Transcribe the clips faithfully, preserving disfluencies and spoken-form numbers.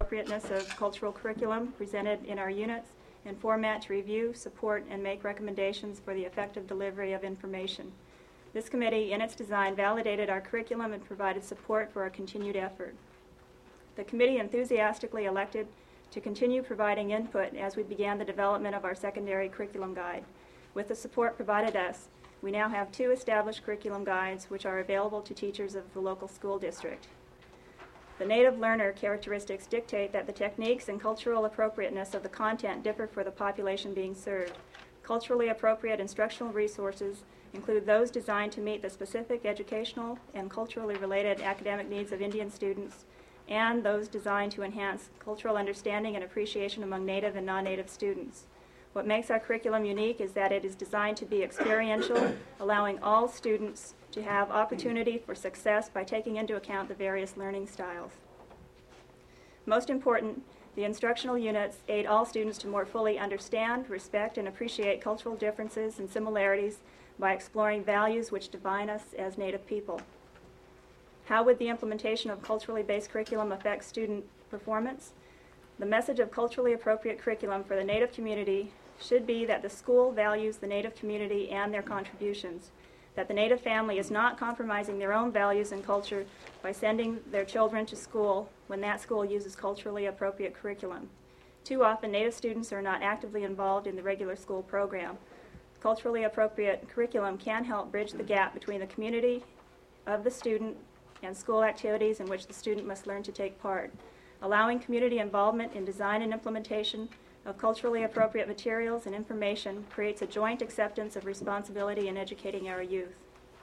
appropriateness of cultural curriculum presented in our units, and format to review, support, and make recommendations for the effective delivery of information. This committee, in its design, validated our curriculum and provided support for our continued effort. The committee enthusiastically elected to continue providing input as we began the development of our secondary curriculum guide. With the support provided us, we now have two established curriculum guides which are available to teachers of the local school district. The native learner characteristics dictate that the techniques and cultural appropriateness of the content differ for the population being served. Culturally appropriate instructional resources include those designed to meet the specific educational and culturally related academic needs of Indian students, and those designed to enhance cultural understanding and appreciation among Native and non-Native students. What makes our curriculum unique is that it is designed to be experiential, allowing all students to have opportunity for success by taking into account the various learning styles. Most important, the instructional units aid all students to more fully understand, respect, and appreciate cultural differences and similarities by exploring values which define us as Native people. How would the implementation of culturally based curriculum affect student performance? The message of culturally appropriate curriculum for the Native community should be that the school values the Native community and their contributions, that the Native family is not compromising their own values and culture by sending their children to school when that school uses culturally appropriate curriculum. Too often, Native students are not actively involved in the regular school program. Culturally appropriate curriculum can help bridge the gap between the community of the student and school activities in which the student must learn to take part. Allowing community involvement in design and implementation of culturally appropriate materials and information creates a joint acceptance of responsibility in educating our youth.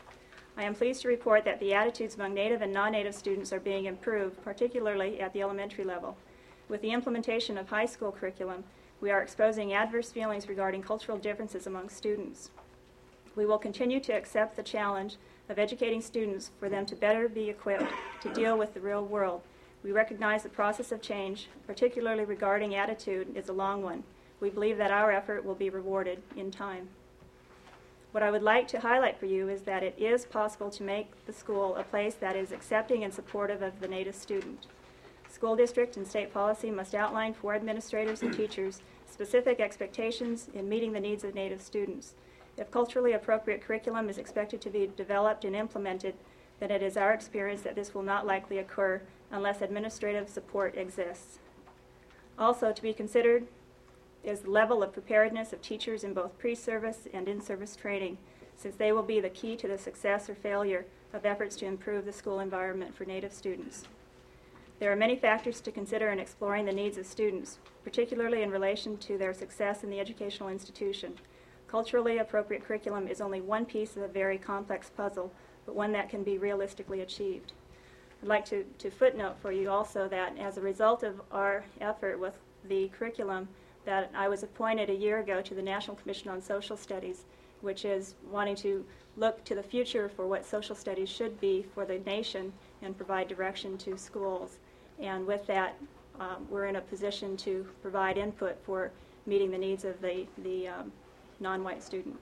I am pleased to report that the attitudes among Native and non-Native students are being improved, particularly at the elementary level. With the implementation of high school curriculum, we are exposing adverse feelings regarding cultural differences among students. We will continue to accept the challenge of educating students for them to better be equipped to deal with the real world. We recognize the process of change, particularly regarding attitude, is a long one. We believe that our effort will be rewarded in time. What I would like to highlight for you is that it is possible to make the school a place that is accepting and supportive of the Native student. School district and state policy must outline for administrators and teachers specific expectations in meeting the needs of Native students. If culturally appropriate curriculum is expected to be developed and implemented, then it is our experience that this will not likely occur unless administrative support exists. Also to be considered is the level of preparedness of teachers in both pre-service and in-service training, since they will be the key to the success or failure of efforts to improve the school environment for Native students. There are many factors to consider in exploring the needs of students, particularly in relation to their success in the educational institution. Culturally appropriate curriculum is only one piece of a very complex puzzle, but one that can be realistically achieved. I'd like to, to footnote for you also that as a result of our effort with the curriculum, that I was appointed a year ago to the National Commission on Social Studies, which is wanting to look to the future for what social studies should be for the nation and provide direction to schools. And with that, um, we're in a position to provide input for meeting the needs of the, the um, non-white student.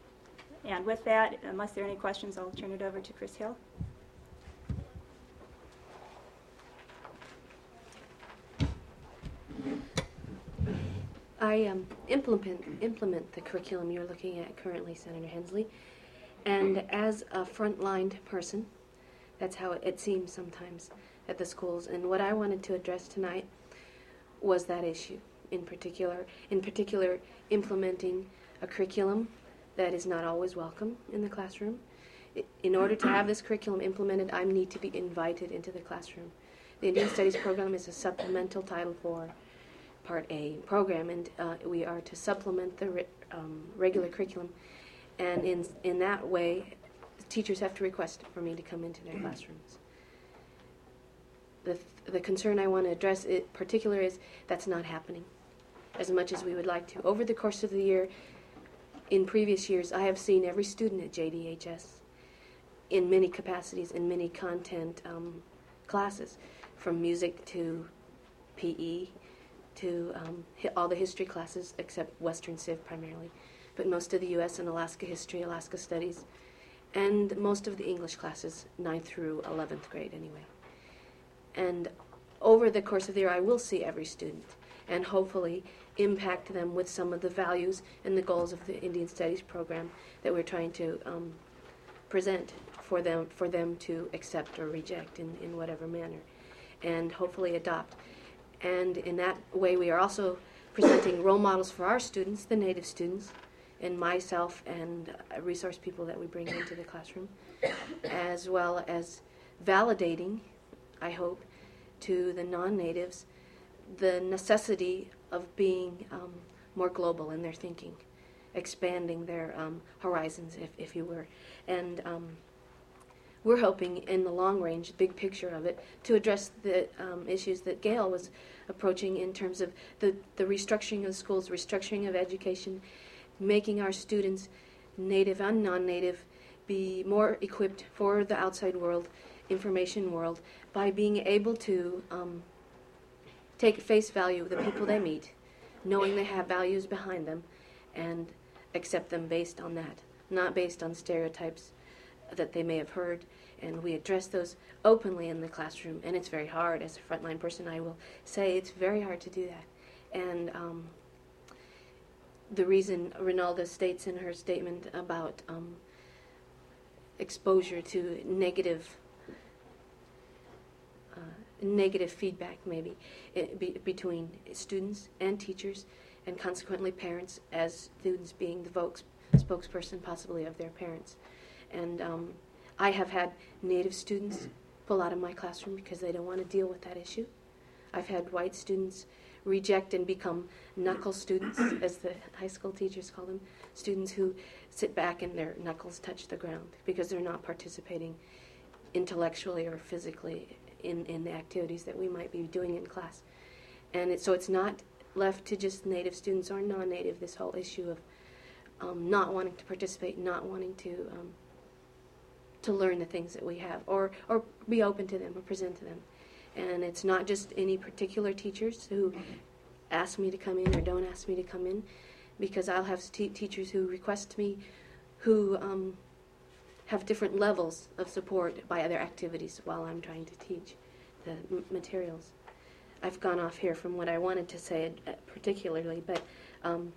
And with that, unless there are any questions, I'll turn it over to Chris Hill. I um, implement, implement the curriculum you're looking at currently, Senator Hensley, and as a frontline person, that's how it, it seems sometimes at the schools. And what I wanted to address tonight was that issue, in particular, in particular implementing a curriculum that is not always welcome in the classroom. In order to have this curriculum implemented, I need to be invited into the classroom. The Indian Studies program is a supplemental Title four Part A program, and uh, we are to supplement the re um, regular curriculum, and in, in that way, teachers have to request for me to come into their classrooms. The, th the concern I want to address in particular is that's not happening as much as we would like to. Over the course of the year, in previous years, I have seen every student at J D H S in many capacities, in many content um, classes, from music to P E, to um, all the history classes except Western Civ primarily, but most of the U S and Alaska history, Alaska studies, and most of the English classes, ninth through eleventh grade anyway. And over the course of the year, I will see every student and hopefully impact them with some of the values and the goals of the Indian Studies program that we're trying to um, present for them for them to accept or reject in, in whatever manner, and hopefully adopt. And in that way, we are also presenting role models for our students, the Native students, and myself and uh, resource people that we bring into the classroom, as well as validating, I hope, to the non-natives the necessity of being um, more global in their thinking, expanding their um, horizons, if, if you were. And um, we're hoping in the long range, big picture of it, to address the um, issues that Gail was approaching in terms of the, the restructuring of schools, restructuring of education, making our students, native and non-native, be more equipped for the outside world, information world, by being able to um, take at face value the people they meet, knowing they have values behind them, and accept them based on that, not based on stereotypes that they may have heard. And we address those openly in the classroom, and it's very hard. As a frontline person, I will say it's very hard to do that. And um, the reason Ronalda states in her statement about um, exposure to negative uh, negative feedback, maybe, it, be, between students and teachers, and consequently parents, as students being the vox, spokesperson possibly of their parents. And um, I have had Native students pull out of my classroom because they don't want to deal with that issue. I've had white students reject and become knuckle students, as the high school teachers call them, students who sit back and their knuckles touch the ground because they're not participating intellectually or physically in, in the activities that we might be doing in class. And it, so it's not left to just Native students or non-Native, this whole issue of um, not wanting to participate, not wanting to um, to learn the things that we have, or, or be open to them or present to them. And it's not just any particular teachers who ask me to come in or don't ask me to come in, because I'll have t- teachers who request me who um, have different levels of support by other activities while I'm trying to teach the m- materials. I've gone off here from what I wanted to say uh, particularly, but um,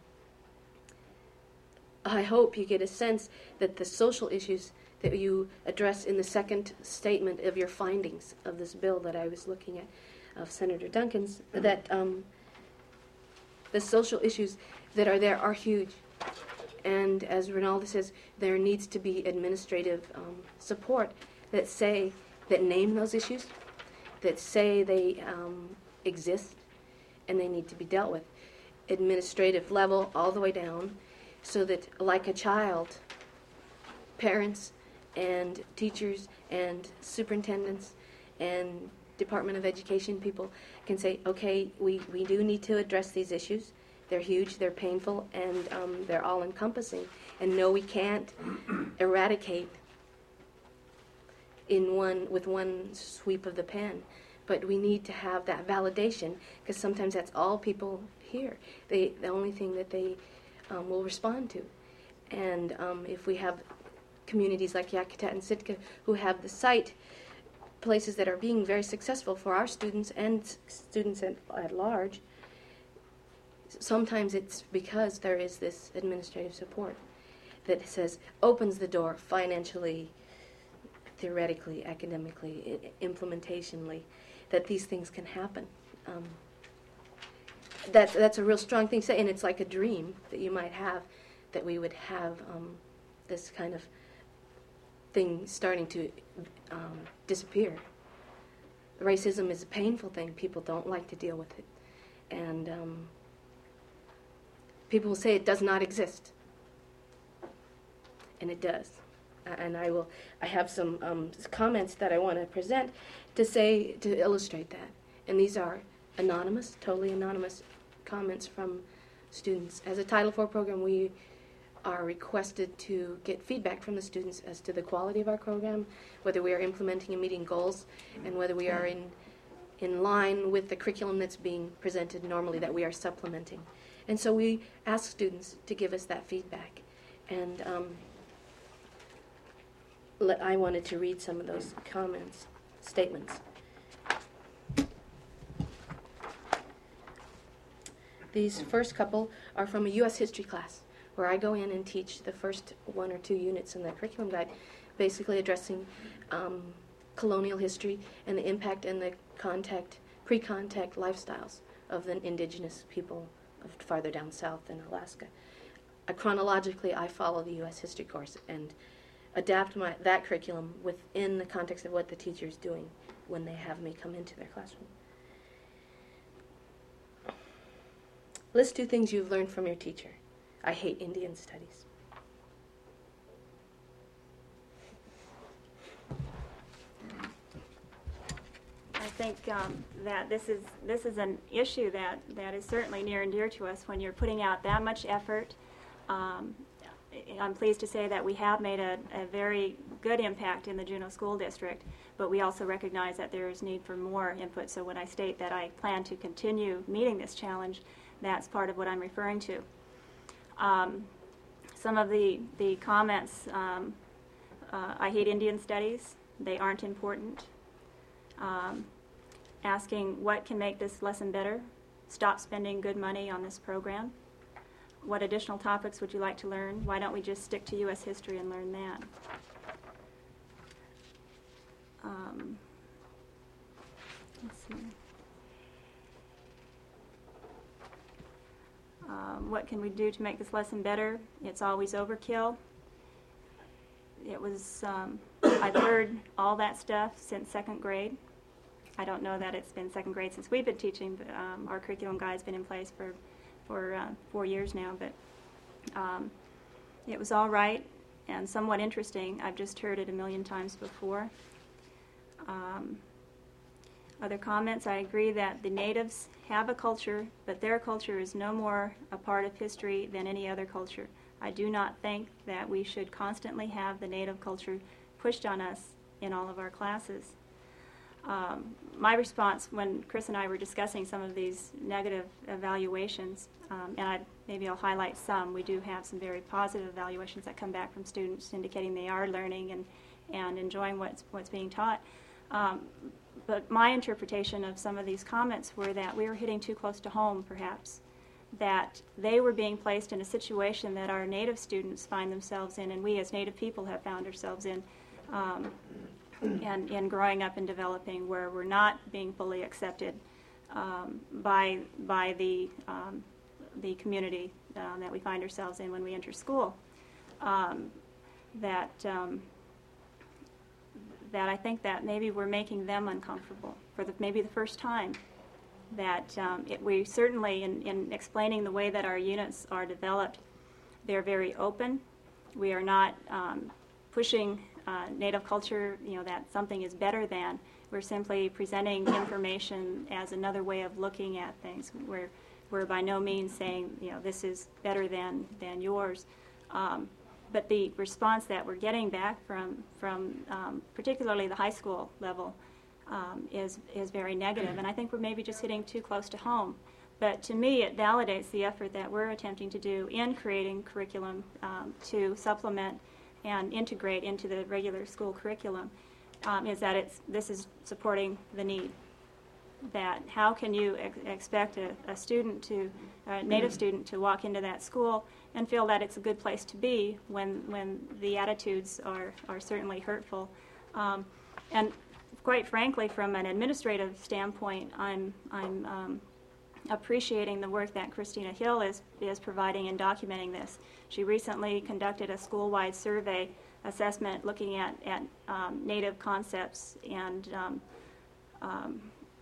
I hope you get a sense that the social issues that you address in the second statement of your findings of this bill that I was looking at, of Senator Duncan's, that um, the social issues that are there are huge. And as Ronalda says, there needs to be administrative um, support that say, that name those issues, that say they um, exist and they need to be dealt with. Administrative level all the way down, so that like a child, parents and teachers and superintendents and Department of Education people can say, okay, we, we do need to address these issues. They're huge, they're painful, and um, they're all-encompassing. And no, we can't eradicate in one with one sweep of the pen. But we need to have that validation, because sometimes that's all people hear. They, the only thing that they um, will respond to. And um, if we have communities like Yakutat and Sitka who have the site places that are being very successful for our students and students at, at large, sometimes it's because there is this administrative support that says, opens the door financially, theoretically, academically, I- implementationally, that these things can happen. Um, that's, that's a real strong thing to say, and it's like a dream that you might have, that we would have um, this kind of thing starting to um, disappear. Racism is a painful thing. People don't like to deal with it. And um, people will say it does not exist. And it does. Uh, and I will. I have some um, comments that I want to present to say, to illustrate that. And these are anonymous, totally anonymous comments from students. As a Title four program, we are requested to get feedback from the students as to the quality of our program, whether we are implementing and meeting goals, and whether we are in in line with the curriculum that's being presented normally, that we are supplementing. And so we ask students to give us that feedback. And um, let, I wanted to read some of those comments, statements. These first couple are from a U S history class, where I go in and teach the first one or two units in the curriculum guide, basically addressing um, colonial history and the impact and the contact, pre-contact lifestyles of the indigenous people of farther down south in Alaska. Uh, chronologically, I follow the U S history course and adapt my, that curriculum within the context of what the teacher is doing when they have me come into their classroom. List two things you've learned from your teacher. I hate Indian studies. I think um, that this is this is an issue that, that is certainly near and dear to us when you're putting out that much effort. Um, I'm pleased to say that we have made a, a very good impact in the Juneau School District, but we also recognize that there is need for more input. So when I state that I plan to continue meeting this challenge, that's part of what I'm referring to. Um, some of the, the comments, um, uh, I hate Indian studies, they aren't important. Um, asking what can make this lesson better, stop spending good money on this program. What additional topics would you like to learn? Why don't we just stick to U S history and learn that? Um, let's see. Um, what can we do to make this lesson better? It's always overkill. It was, um, I've heard all that stuff since second grade. I don't know that it's been second grade since we've been teaching, but um, our curriculum guide's been in place for for uh, four years now, but um, it was all right and somewhat interesting. I've just heard it a million times before. Um, other comments, I agree that the natives have a culture, but their culture is no more a part of history than any other culture. I do not think that we should constantly have the native culture pushed on us in all of our classes. Um, my response when Chris and I were discussing some of these negative evaluations, um, and I, maybe I'll highlight some, we do have some very positive evaluations that come back from students indicating they are learning and, and enjoying what's, what's being taught. Um, but my interpretation of some of these comments were that we were hitting too close to home, perhaps, that they were being placed in a situation that our Native students find themselves in, and we as Native people have found ourselves in. Um, And, and growing up and developing, where we're not being fully accepted um, by by the um, the community uh, that we find ourselves in when we enter school. Um, that um, that I think that maybe we're making them uncomfortable for the, maybe the first time. That um, it, we certainly, in, in explaining the way that our units are developed, they're very open. We are not um, pushing Uh, Native culture, you know, that something is better than. We're simply presenting information as another way of looking at things. We're, we're by no means saying, you know, this is better than, than yours. Um, but the response that we're getting back from, from um, particularly the high school level um, is, is very negative. And I think we're maybe just hitting too close to home. But to me, it validates the effort that we're attempting to do in creating curriculum um, to supplement and integrate into the regular school curriculum, um, is that it's, this is supporting the need. That how can you ex expect a, a student to, a Native student to walk into that school and feel that it's a good place to be when, when the attitudes are, are certainly hurtful. Um, and quite frankly, from an administrative standpoint, I'm, I'm um, appreciating the work that Christina Hill is, is providing in documenting this. She recently conducted a school-wide survey assessment looking at, at um, Native concepts and um, um,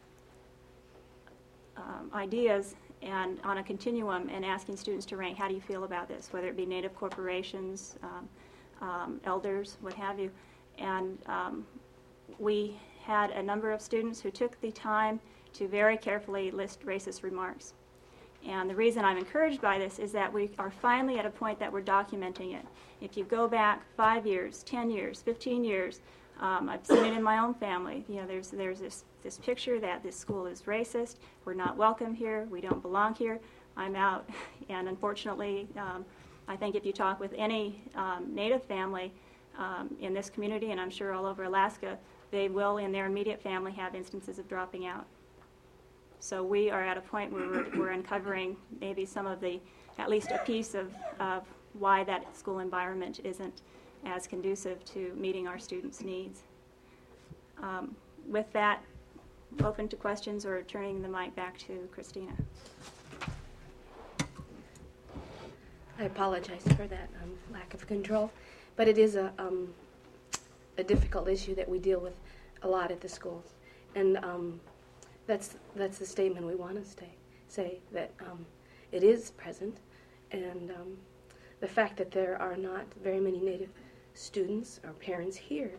um, ideas and on a continuum, and asking students to rank, how do you feel about this, whether it be Native corporations, um, um, elders, what have you. And um, we had a number of students who took the time to very carefully list racist remarks. And the reason I'm encouraged by this is that we are finally at a point that we're documenting it. If you go back five years, ten years, fifteen years, um, I've seen it in my own family. You know, there's there's this this picture that this school is racist. We're not welcome here. We don't belong here. I'm out. And unfortunately, um, I think if you talk with any um, Native family um, in this community, and I'm sure all over Alaska, they will in their immediate family have instances of dropping out. So we are at a point where we're, we're uncovering maybe some of the, at least a piece of, of why that school environment isn't as conducive to meeting our students' needs. Um, with that, open to questions or turning the mic back to Christina. I apologize for that um, lack of control, but it is a, um, a difficult issue that we deal with a lot at the schools. And um, that's, that's the statement we want to stay, say, that um, it is present. And um, the fact that there are not very many Native students or parents here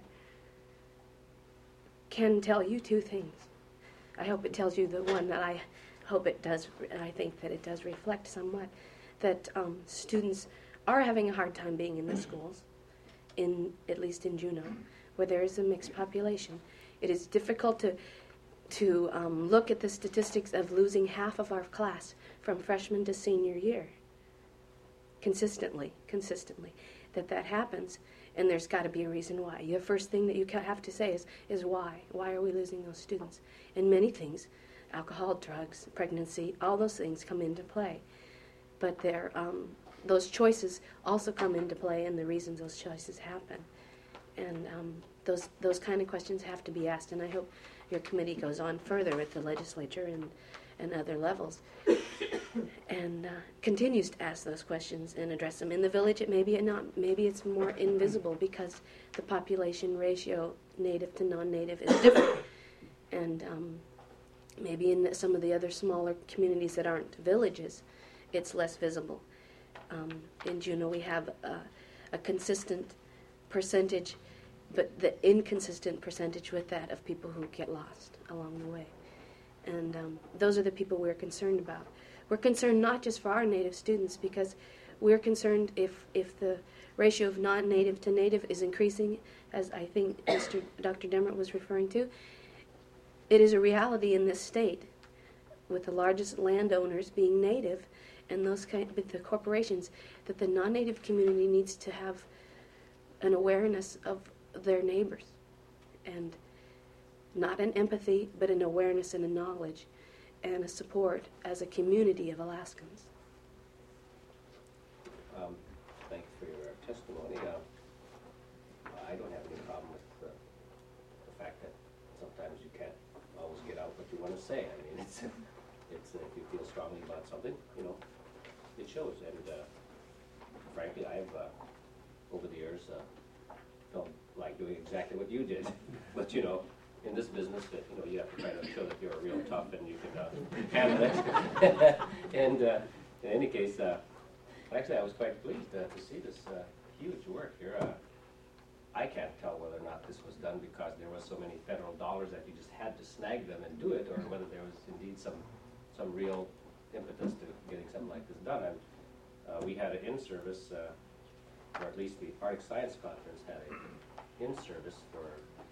can tell you two things. I hope it tells you the one that I hope it does, and I think that it does reflect somewhat, that um, students are having a hard time being in the schools, in at least in Juneau, where there is a mixed population. It is difficult to to um, look at the statistics of losing half of our class from freshman to senior year, consistently, consistently, that that happens, and there's got to be a reason why. The first thing that you have to say is, is why? Why are we losing those students? And many things, alcohol, drugs, pregnancy, all those things come into play. But there, um, those choices also come into play, and the reasons those choices happen. And um, those those kind of questions have to be asked, and I hope your committee goes on further at the legislature and, and other levels and uh, continues to ask those questions and address them. In the village, it maybe it not maybe it's more invisible because the population ratio, native to non-native, is different. And um, maybe in some of the other smaller communities that aren't villages, it's less visible. Um, in Juneau, we have a, a consistent percentage, but the inconsistent percentage with that of people who get lost along the way. And um, those are the people we're concerned about. We're concerned not just for our Native students, because we're concerned if, if the ratio of non-Native to Native is increasing, as I think Mister Doctor Demert was referring to. It is a reality in this state, with the largest landowners being Native, and those kind, with the corporations, that the non-Native community needs to have an awareness of their neighbors, and not an empathy, but an awareness and a knowledge and a support as a community of Alaskans. Um, thank you for your testimony. Uh, I don't have any problem with uh, the fact that sometimes you can't always get out what you want to say. I mean, it's, it's uh, if you feel strongly about something, you know, it shows. And uh, frankly, I've, uh, over the years, uh, felt like doing exactly what you did. But, you know, in this business, that you know, you have to try to show that you're real tough and you can uh, handle it. And uh, in any case, uh, actually, I was quite pleased uh, to see this uh, huge work here. Uh, I can't tell whether or not this was done because there was so many federal dollars that you just had to snag them and do it, or whether there was indeed some some real impetus to getting something like this done. And uh, we had an in-service, uh, or at least the Arctic Science Conference had an in-service for.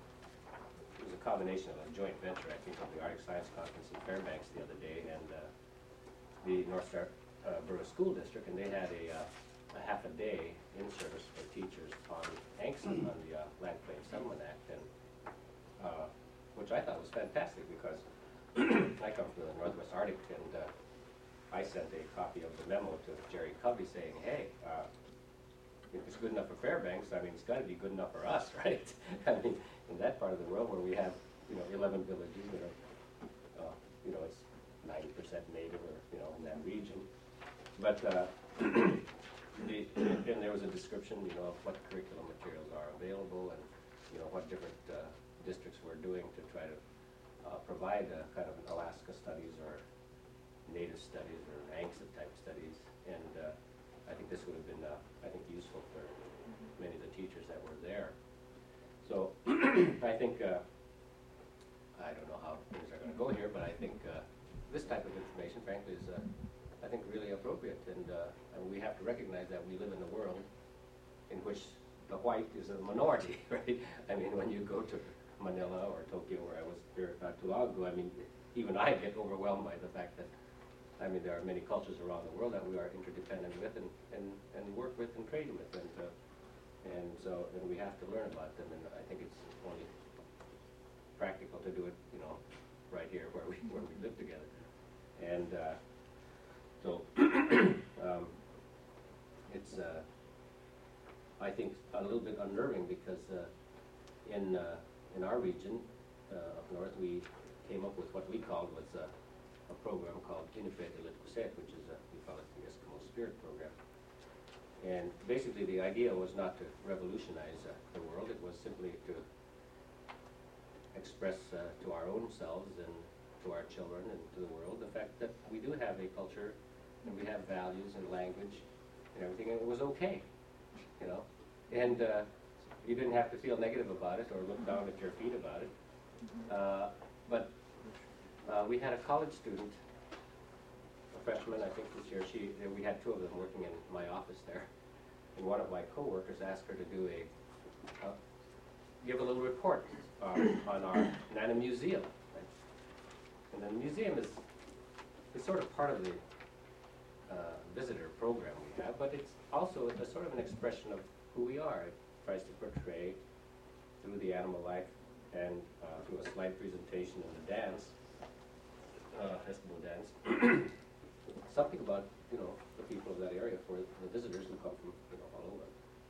It was a combination of a joint venture, I think, of the Arctic Science Conference in Fairbanks the other day and uh, the North Star uh, Borough School District, and they had a, uh, a half a day in service for teachers on A N C S A, on the uh, Land Claims Settlement Act, and uh, which I thought was fantastic because I come from the Northwest Arctic, and uh, I sent a copy of the memo to Jerry Covey saying, hey, uh, if it's good enough for Fairbanks, I mean, it's got to be good enough for us, right? I mean, in that part of the world where we have, you know, eleven villages that are, uh, you know, it's ninety percent native, or, you know, in that region. But, uh, the, and there was a description, you know, of what curriculum materials are available and, you know, what different uh, districts were doing to try to uh, provide a kind of an Alaska studies or native studies or A N C S A type studies. And uh, I think this would have been, uh, I think, useful for many of the teachers that were there. So I think, uh, I don't know how things are going to go here, but I think uh, this type of information, frankly, is, uh, I think, really appropriate. And, uh, and we have to recognize that we live in a world in which the white is a minority, right? I mean, when you go to Manila or Tokyo, where I was here not too long ago, I mean, even I get overwhelmed by the fact that, I mean, there are many cultures around the world that we are interdependent with and, and, and work with and trade with. And, uh, and so and we have to learn about them. And I think it's only practical to do it, you know, right here where we, where we live together. And uh, so um, it's, uh, I think, a little bit unnerving because uh, in, uh, in our region uh, up north, we came up with what we called was uh, a program called Inuit Ilitquset, which is, a, we call it the Eskimo Spirit Program. And basically the idea was not to revolutionize uh, the world, it was simply to express uh, to our own selves and to our children and to the world the fact that we do have a culture and we have values and language and everything, and it was okay, you know. And uh, you didn't have to feel negative about it or look down at your feet about it. Uh, but uh, we had a college student, a freshman, I think this year. She, we had two of them working in my office there, and one of my coworkers asked her to do a, uh, give a little report um, on our Nana Museum. Right? And the museum is, is sort of part of the uh, visitor program we have, but it's also a sort of an expression of who we are. It tries to portray through the animal life and uh, through a slide presentation and the dance, uh, Eskimo dance, something about, you know, the people of that area for the visitors who come from, you know, all over.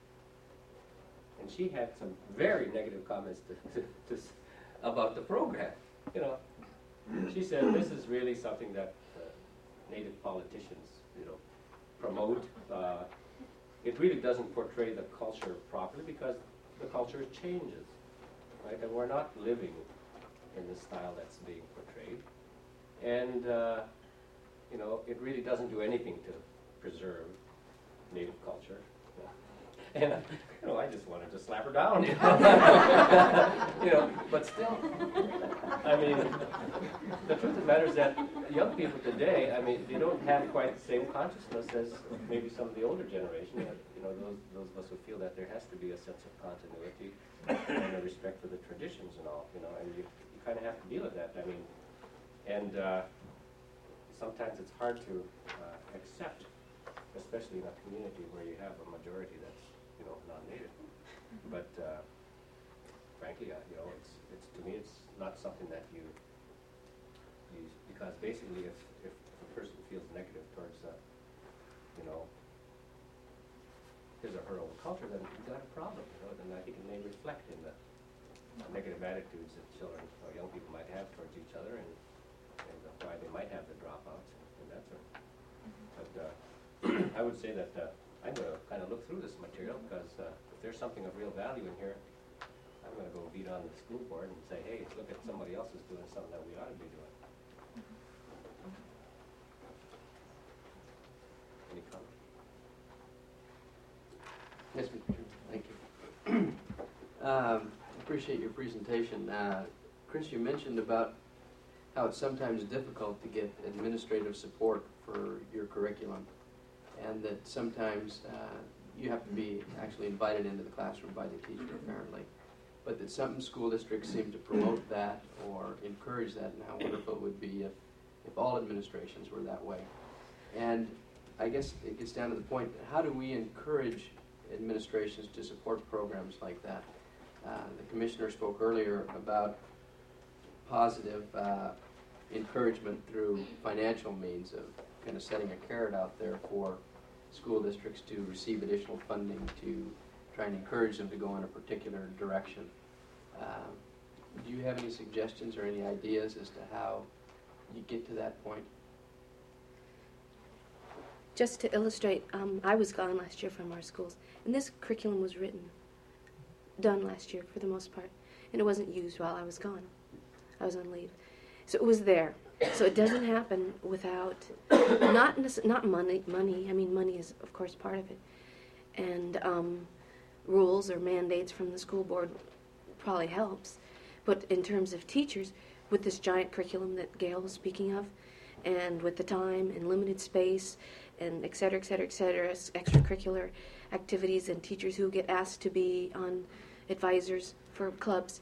And she had some very negative comments to, to, to, s- about the program, you know. She said this is really something that uh, native politicians, you know, promote. Uh, it really doesn't portray the culture properly because the culture changes, right? And we're not living in the style that's being portrayed. And, uh, you know, it really doesn't do anything to preserve native culture. And, you know, I just wanted to slap her down, you know. You know, but still, I mean, the truth of the matter is that young people today, I mean, they don't have quite the same consciousness as maybe some of the older generation. You know, those, those of us who feel that there has to be a sense of continuity and a respect for the traditions and all, you know, and you, you kind of have to deal with that. I mean, and uh, sometimes it's hard to uh, accept, especially in a community where you have a majority that's, you know, non-native. But uh, frankly, uh, you know, it's, it's to me, it's not something that you, you because basically, if, if a person feels negative towards, uh, you know, his or her own culture, then you've got a problem. You know, then I think it may reflect in the uh, negative attitudes that children or young people might have towards each other, and, and uh, why they might have the dropouts and, and that sort of thing. But uh, I would say that uh, I'm going to kind of look through this material because uh, if there's something of real value in here, I'm going to go beat on the school board and say, hey, look at somebody else is doing something that we ought to be doing. Any comments? Yes, Mister Chairman, thank you. um, appreciate your presentation. Uh, Chris, you mentioned about how it's sometimes difficult to get administrative support for your curriculum, and that sometimes uh, you have to be actually invited into the classroom by the teacher, apparently, but that some school districts seem to promote that or encourage that, and how wonderful it would be if, if all administrations were that way. And I guess it gets down to the point, how do we encourage administrations to support programs like that? Uh, the commissioner spoke earlier about positive uh, encouragement through financial means of kind of setting a carrot out there for school districts to receive additional funding to try and encourage them to go in a particular direction. Um, do you have any suggestions or any ideas as to how you get to that point? Just to illustrate, um, I was gone last year from our schools, and this curriculum was written, done last year for the most part, and it wasn't used while I was gone. I was on leave. So it was there. So it doesn't happen without, not nece- not money, money, I mean money is of course part of it, and um, rules or mandates from the school board probably helps, but in terms of teachers, with this giant curriculum that Gail was speaking of, and with the time and limited space, and et cetera, et cetera, et cetera, s- extracurricular activities and teachers who get asked to be on advisors for clubs,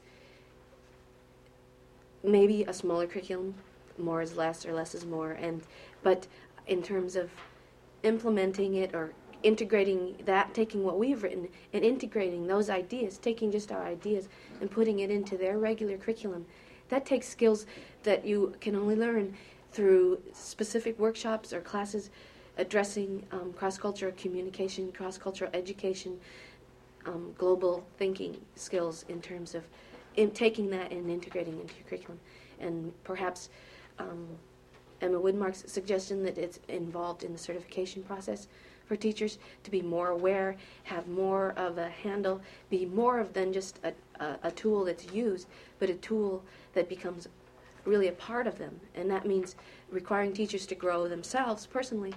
maybe a smaller curriculum, more is less or less is more, and but in terms of implementing it or integrating that, taking what we've written and integrating those ideas, taking just our ideas and putting it into their regular curriculum, that takes skills that you can only learn through specific workshops or classes addressing um, cross-cultural communication, cross-cultural education, um, global thinking skills in terms of in taking that and integrating into your curriculum. And perhaps um, Emma Widmark's suggestion that it's involved in the certification process for teachers to be more aware, have more of a handle, be more of than just a, a, a tool that's used, but a tool that becomes really a part of them. And that means requiring teachers to grow themselves personally,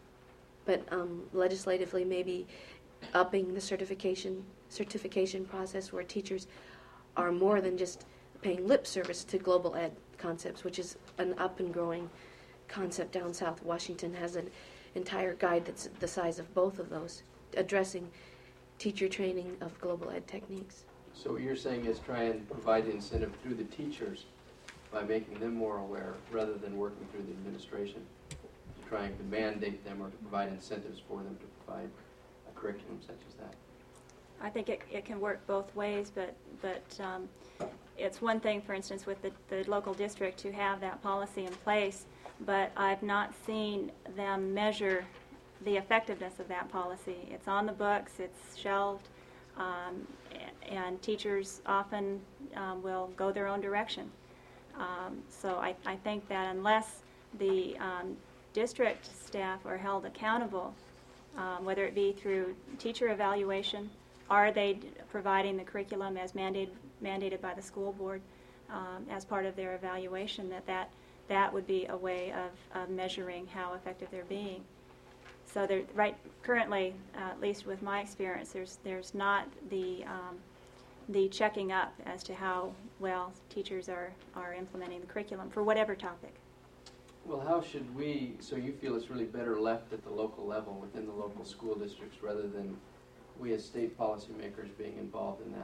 but um, legislatively maybe upping the certification certification process where teachers are more than just paying lip service to global ed concepts, which is an up and growing concept down south. Washington has an entire guide that's the size of both of those, addressing teacher training of global ed techniques. So what you're saying is try and provide the incentive through the teachers by making them more aware rather than working through the administration, trying to mandate them or to provide incentives for them to provide a curriculum such as that. I think it, it can work both ways, but but um, it's one thing, for instance, with the, the local district to have that policy in place, but I've not seen them measure the effectiveness of that policy. It's on the books, it's shelved, um, and teachers often um, will go their own direction. Um, so I, I think that unless the um, district staff are held accountable, um, whether it be through teacher evaluation, are they d- providing the curriculum as mandated, mandated by the school board um, as part of their evaluation, that that, that would be a way of, of measuring how effective they're being. So there, right currently, uh, at least with my experience, there's there's not the um, the checking up as to how well teachers are, are implementing the curriculum for whatever topic. Well, how should we, so you feel it's really better left at the local level within the local school districts rather than we as state policymakers being involved in that?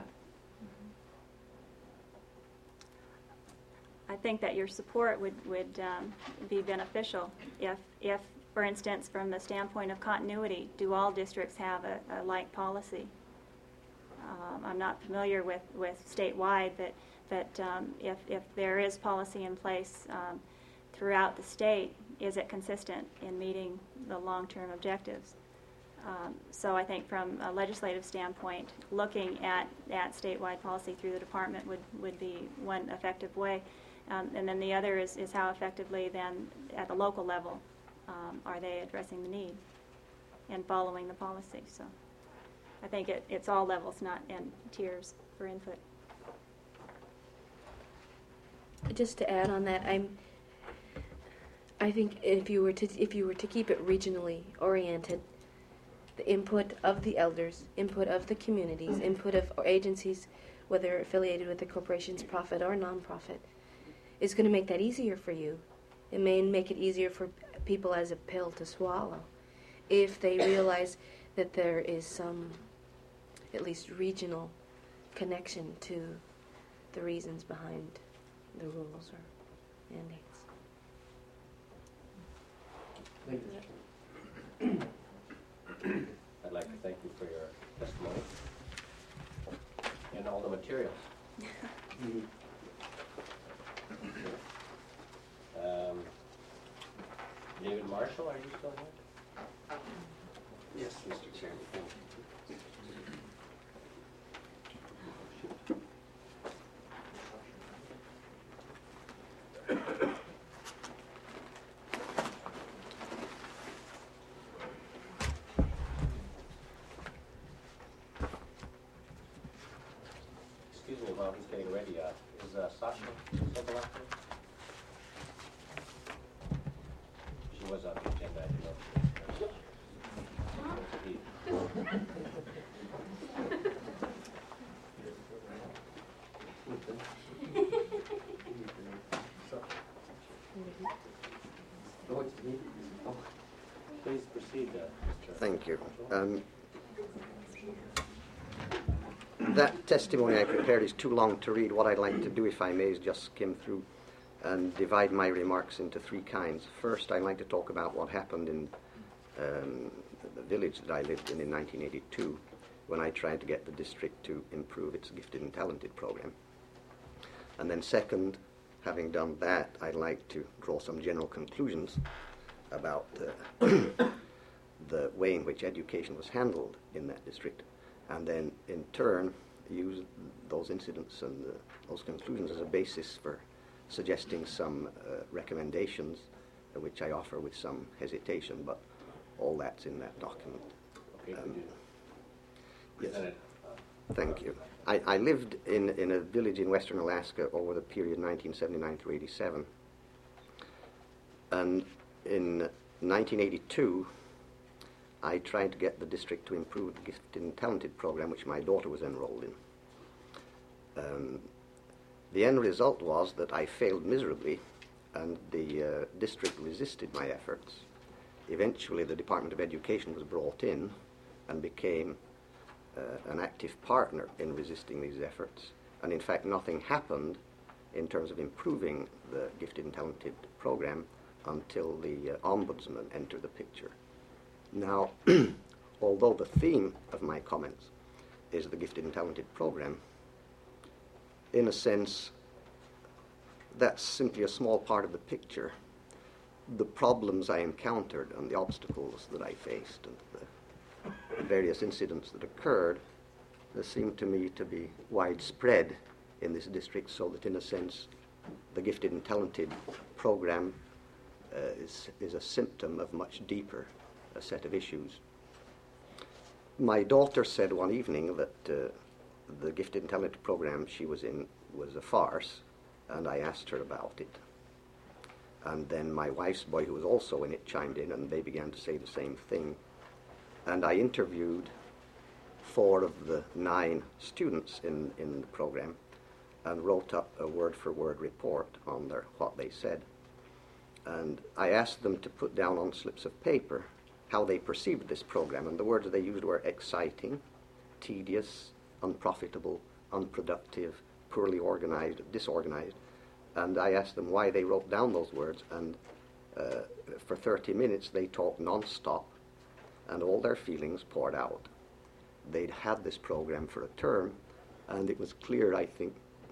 I think that your support would, would um, be beneficial if, if, for instance, from the standpoint of continuity, do all districts have a, a like policy? Um, I'm not familiar with, with statewide, but, but um, if, if there is policy in place um, throughout the state, is it consistent in meeting the long-term objectives? Um, so I think from a legislative standpoint, looking at, at statewide policy through the department would, would be one effective way. Um, and then the other is, is how effectively then at the local level um, are they addressing the need and following the policy. So I think it, it's all levels, not in tiers for input. Just to add on that, I'm. I think if you were to if you were to keep it regionally oriented, the input of the elders, input of the communities, input of agencies, whether affiliated with the corporation's profit or nonprofit, is going to make that easier for you. It may make it easier for people as a pill to swallow if they realize that there is some, at least regional, connection to the reasons behind the rules or mandates. Thank you. I'd like to thank you for your testimony and all the materials. Mhm. Um, David Marshall, are you still here? Yes, Mister Chairman. Thank you. Excuse me while he's getting ready. Uh, is uh, Sasha Sobolak here? She was on the agenda, I didn't know. Please proceed, uh, Mister Thank you. Marshall. Um, that testimony I prepared is too long to read. What I'd like to do, if I may, is just skim through and divide my remarks into three kinds. First, I'd like to talk about what happened in um, the village that I lived in in nineteen eighty-two when I tried to get the district to improve its gifted and talented program. And then second, having done that, I'd like to draw some general conclusions about uh, the way in which education was handled in that district, and then in turn use those incidents and uh, those conclusions as a basis for suggesting some uh, recommendations, uh, which I offer with some hesitation, but all that's in that document. Okay, Um, could you yes. present it? uh, Thank you. I, I lived in, in a village in western Alaska over the period nineteen seventy-nine through eighty-seven. And in nineteen eighty-two, I tried to get the district to improve the Gifted and Talented program, which my daughter was enrolled in. Um, the end result was that I failed miserably, and the uh, district resisted my efforts. Eventually, the Department of Education was brought in and became uh, an active partner in resisting these efforts. And in fact, nothing happened in terms of improving the Gifted and Talented program until the uh, Ombudsman entered the picture. Now, although the theme of my comments is the Gifted and Talented program, in a sense, that's simply a small part of the picture. The problems I encountered and the obstacles that I faced and the various incidents that occurred, they seem to me to be widespread in this district, so that in a sense, the Gifted and Talented program uh, is, is a symptom of much deeper a set of issues. My daughter said one evening that uh, the Gifted and Talented program she was in was a farce, and I asked her about it. And then my wife's boy, who was also in it, chimed in, and they began to say the same thing. And I interviewed four of the nine students in, in the program and wrote up a word-for-word report on their, what they said. And I asked them to put down on slips of paper how they perceived this program, and the words they used were exciting, tedious, unprofitable, unproductive, poorly organized, disorganized. And I asked them why they wrote down those words, and uh, for thirty minutes they talked non-stop, and all their feelings poured out. They'd had this program for a term, and it was clear, I think,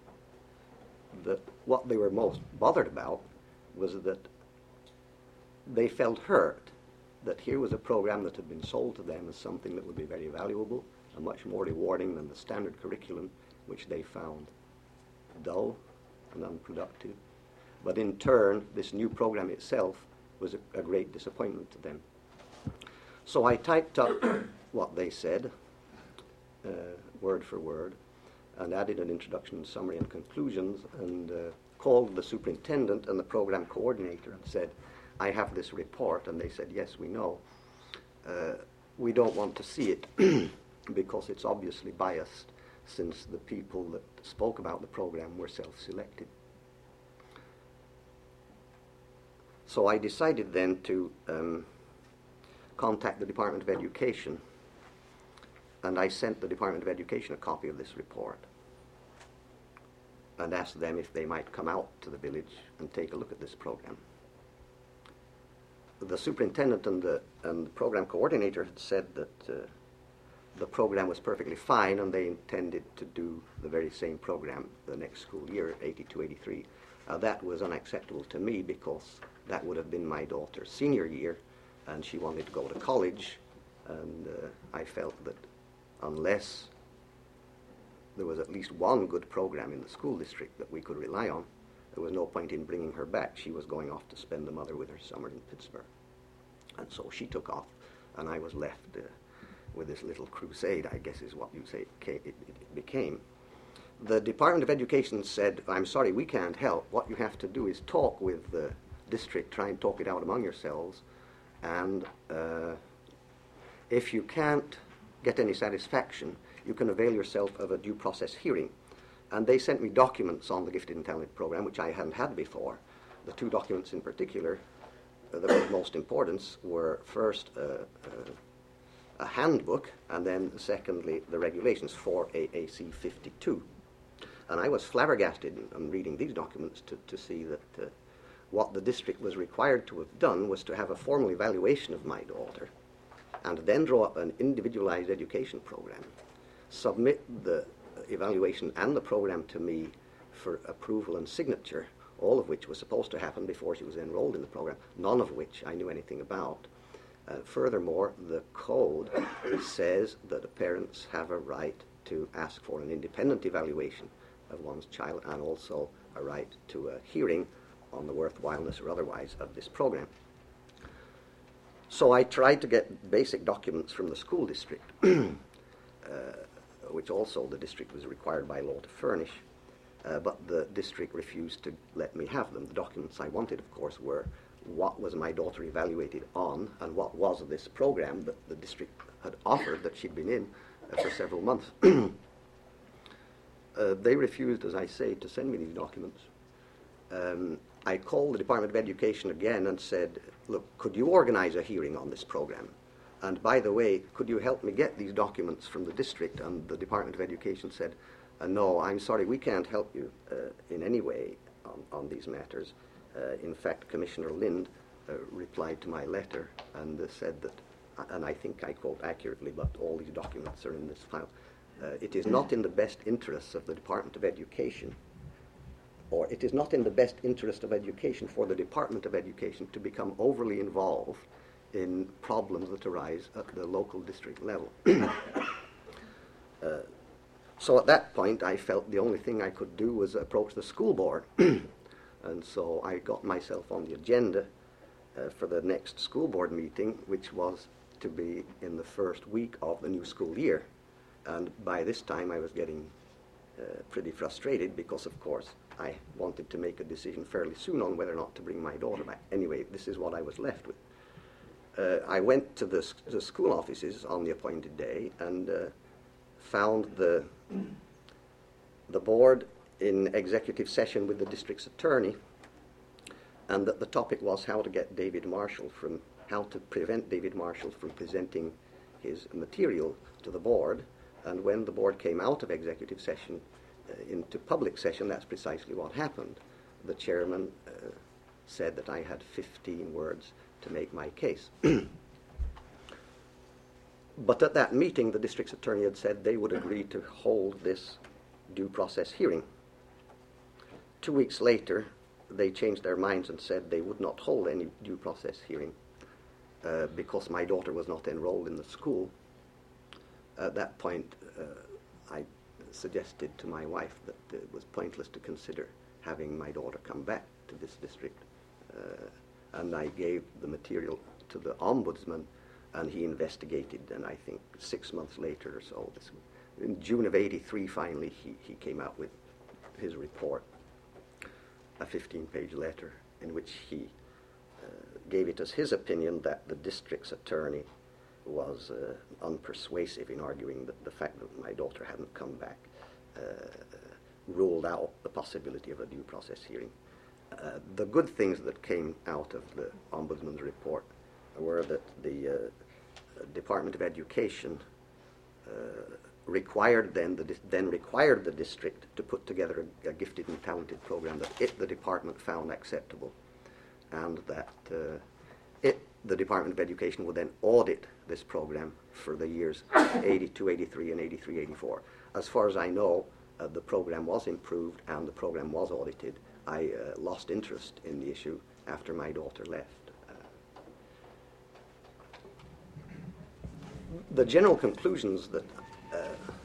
that what they were most bothered about was that they felt hurt that here was a program that had been sold to them as something that would be very valuable and much more rewarding than the standard curriculum, which they found dull and unproductive. But in turn, this new program itself was a, a great disappointment to them. So I typed up what they said, uh, word for word, and added an introduction, summary, and conclusions, and uh, called the superintendent and the program coordinator and said, I have this report, and they said, yes, we know. Uh, we don't want to see it because it's obviously biased, since the people that spoke about the program were self-selected. So I decided then to um, contact the Department of Education, and I sent the Department of Education a copy of this report and asked them if they might come out to the village and take a look at this program. The superintendent and the, and the program coordinator had said that uh, the program was perfectly fine, and they intended to do the very same program the next school year, eighty-two eighty-three. Uh, that was unacceptable to me because that would have been my daughter's senior year, and she wanted to go to college, and uh, I felt that unless there was at least one good program in the school district that we could rely on, there was no point in bringing her back. She was going off to spend the mother with her summer in Pittsburgh. And so she took off, and I was left uh, with this little crusade, I guess is what you say it, it, it became. The Department of Education said, I'm sorry, we can't help. What you have to do is talk with the district, try and talk it out among yourselves, and uh, if you can't get any satisfaction, you can avail yourself of a due process hearing. And they sent me documents on the Gifted and Talented program, which I hadn't had before. The two documents in particular uh, that were of most importance were first uh, uh, a handbook, and then secondly the regulations for A A C fifty-two. And I was flabbergasted in, in reading these documents to, to see that uh, what the district was required to have done was to have a formal evaluation of my daughter, and then draw up an individualized education program, submit the evaluation and the program to me for approval and signature, all of which was supposed to happen before she was enrolled in the program, none of which I knew anything about. Uh, furthermore, the code says that the parents have a right to ask for an independent evaluation of one's child, and also a right to a hearing on the worthwhileness or otherwise of this program. So I tried to get basic documents from the school district, uh, which also the district was required by law to furnish, uh, but the district refused to let me have them. The documents I wanted, of course, were what was my daughter evaluated on, and what was this program that the district had offered that she'd been in uh, for several months. uh, they refused, as I say, to send me these documents. Um, I called the Department of Education again and said, look, could you organize a hearing on this program? And by the way, could you help me get these documents from the district? And the Department of Education said, uh, no, I'm sorry, we can't help you uh, in any way on, on these matters. Uh, in fact, Commissioner Lind uh, replied to my letter and uh, said that, and I think I quote accurately, but all these documents are in this file, uh, it is not in the best interests of the Department of Education, or it is not in the best interest of education for the Department of Education to become overly involved in problems that arise at the local district level. uh, so at that point, I felt the only thing I could do was approach the school board. And so I got myself on the agenda uh, for the next school board meeting, which was to be in the first week of the new school year. And by this time I was getting uh, pretty frustrated because, of course, I wanted to make a decision fairly soon on whether or not to bring my daughter back. Anyway, this is what I was left with. Uh, I went to the, the school offices on the appointed day and uh, found the, the board in executive session with the district's attorney, and that the topic was how to get David Marshall from, how to prevent David Marshall from presenting his material to the board. And when the board came out of executive session uh, into public session, that's precisely what happened. The chairman uh, said that I had fifteen words to make my case. But at that meeting, the district's attorney had said they would agree to hold this due process hearing. Two weeks later, they changed their minds and said they would not hold any due process hearing uh, because my daughter was not enrolled in the school. At that point, uh, I suggested to my wife that it was pointless to consider having my daughter come back to this district. Uh, and I gave the material to the ombudsman, and he investigated, and I think six months later or so, this, in June of eighty-three, finally, he, he came out with his report, a fifteen-page letter in which he uh, gave it as his opinion that the district's attorney was uh, unpersuasive in arguing that the fact that my daughter hadn't come back uh, ruled out the possibility of a due process hearing. Uh, the good things that came out of the Ombudsman's report were that the uh, Department of Education uh, required then, the di- then required the district to put together a, a gifted and talented program that it, the department, found acceptable, and that uh, it, the Department of Education, would then audit this program for the years eighty-two, eighty-three, and eighty-three, eighty-four. As far as I know, uh, the program was improved and the program was audited. I uh, lost interest in the issue after my daughter left. Uh, the general conclusions that uh,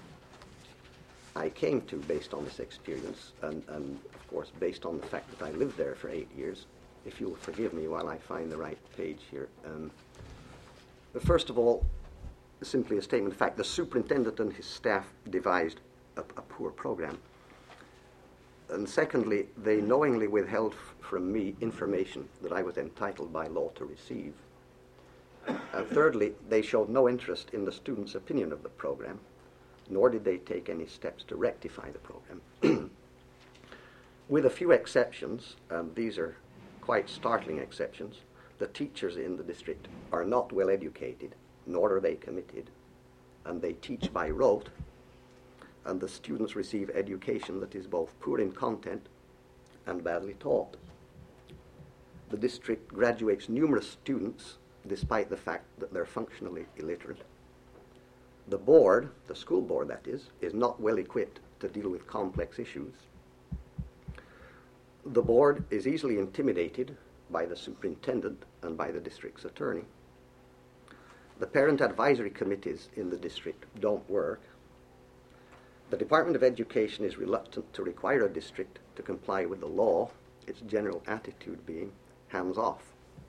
I came to based on this experience, and, and of course based on the fact that I lived there for eight years, if you'll forgive me while I find the right page here. Um, but first of all, simply a statement of fact, the superintendent and his staff devised a, a poor program. And secondly, they knowingly withheld f- from me information that I was entitled by law to receive. And thirdly, they showed no interest in the students' opinion of the program, nor did they take any steps to rectify the program. With a few exceptions, and these are quite startling exceptions, the teachers in the district are not well educated, nor are they committed, and they teach by rote, and the students receive education that is both poor in content and badly taught. The district graduates numerous students despite the fact that they're functionally illiterate. The board, the school board that is, is not well equipped to deal with complex issues. The board is easily intimidated by the superintendent and by the district's attorney. The parent advisory committees in the district don't work. The Department of Education is reluctant to require a district to comply with the law, its general attitude being hands off.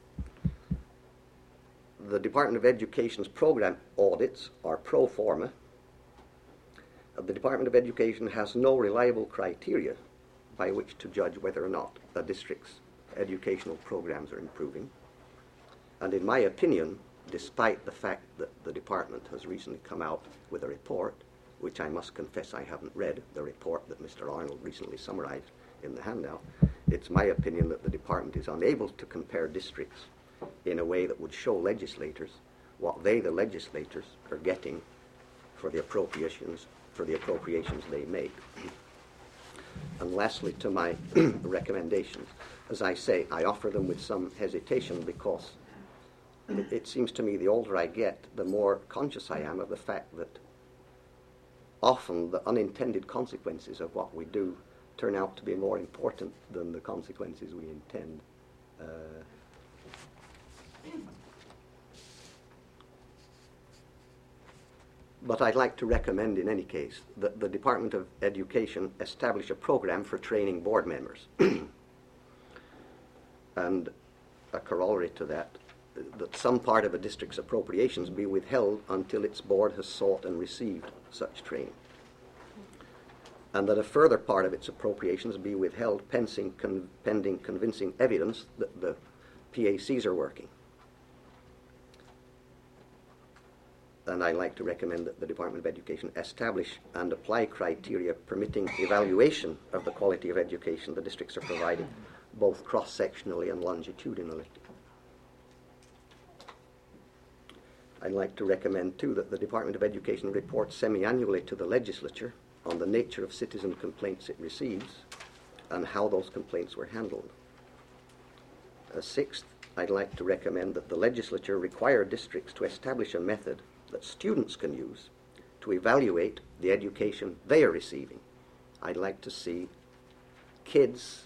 The Department of Education's program audits are pro forma. The Department of Education has no reliable criteria by which to judge whether or not a district's educational programs are improving. And in my opinion, despite the fact that the department has recently come out with a report, which I must confess I haven't read, the report that Mister Arnold recently summarized in the handout, it's my opinion that the department is unable to compare districts in a way that would show legislators what they, the legislators, are getting for the appropriations for the appropriations they make. And lastly, to my recommendations, as I say, I offer them with some hesitation because it, it seems to me the older I get, the more conscious I am of the fact that often the unintended consequences of what we do turn out to be more important than the consequences we intend. Uh, But I'd like to recommend, in any case, that the Department of Education establish a program for training board members. And a corollary to that, that some part of a district's appropriations be withheld until its board has sought and received such training. And that a further part of its appropriations be withheld pending, con- pending convincing evidence that the P A Cs are working. And I'd like to recommend that the Department of Education establish and apply criteria permitting evaluation of the quality of education the districts are providing, both cross-sectionally and longitudinally. I'd like to recommend, too, that the Department of Education report semi-annually to the legislature on the nature of citizen complaints it receives and how those complaints were handled. Uh, sixth, I'd like to recommend that the legislature require districts to establish a method that students can use to evaluate the education they are receiving. I'd like to see kids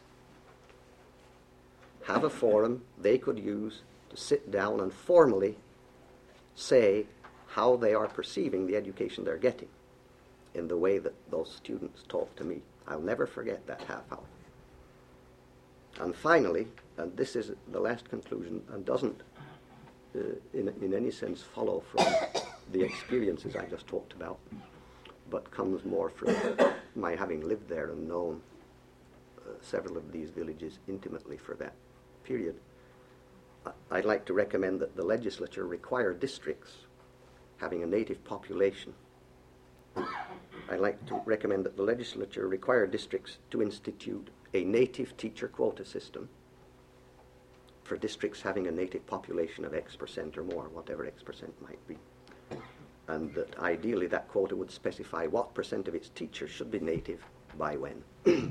have a forum they could use to sit down and formally say how they are perceiving the education they're getting in the way that those students talk to me. I'll never forget that half hour. And finally, and this is the last conclusion and doesn't uh, in, in any sense follow from the experiences I just talked about, but comes more from my having lived there and known uh, several of these villages intimately for that period. I'd like to recommend that the legislature require districts having a native population. I'd like to recommend that the legislature require districts to institute a native teacher quota system for districts having a native population of X percent or more, whatever X percent might be. And that ideally that quota would specify what percent of its teachers should be native by when.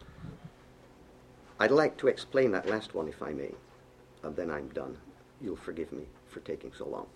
I'd like to explain that last one, if I may, and then I'm done. You'll forgive me for taking so long.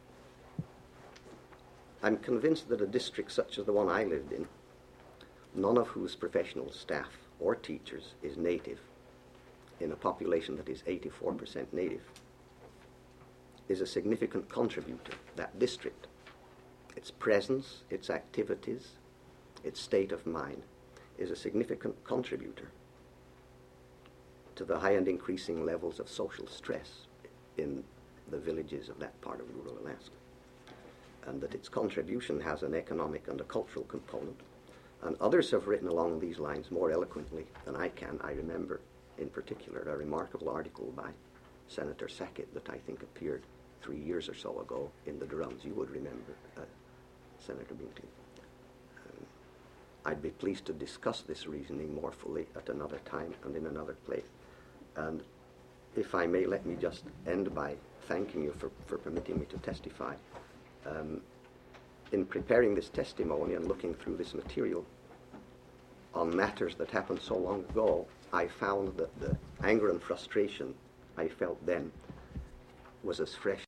I'm convinced that a district such as the one I lived in, none of whose professional staff or teachers is native, in a population that is eighty-four percent native, is a significant contributor. That district, its presence, its activities, its state of mind, is a significant contributor to the high and increasing levels of social stress in the villages of that part of rural Alaska. And that its contribution has an economic and a cultural component. And others have written along these lines more eloquently than I can. I remember, in particular, a remarkable article by Senator Sackett that I think appeared three years or so ago in the Drums. You would remember, uh, Senator Binkley. Um, I'd be pleased to discuss this reasoning more fully at another time and in another place. And if I may, let me just end by thanking you for, for permitting me to testify. Um, in preparing this testimony and looking through this material on matters that happened so long ago, I found that the anger and frustration I felt then was as fresh.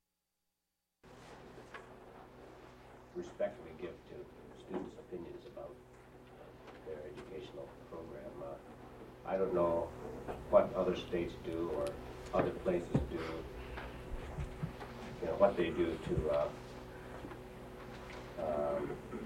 Respect we give to students' opinions about their educational program. Uh, I don't know what other states do or other places do, you know, what they do to uh, um,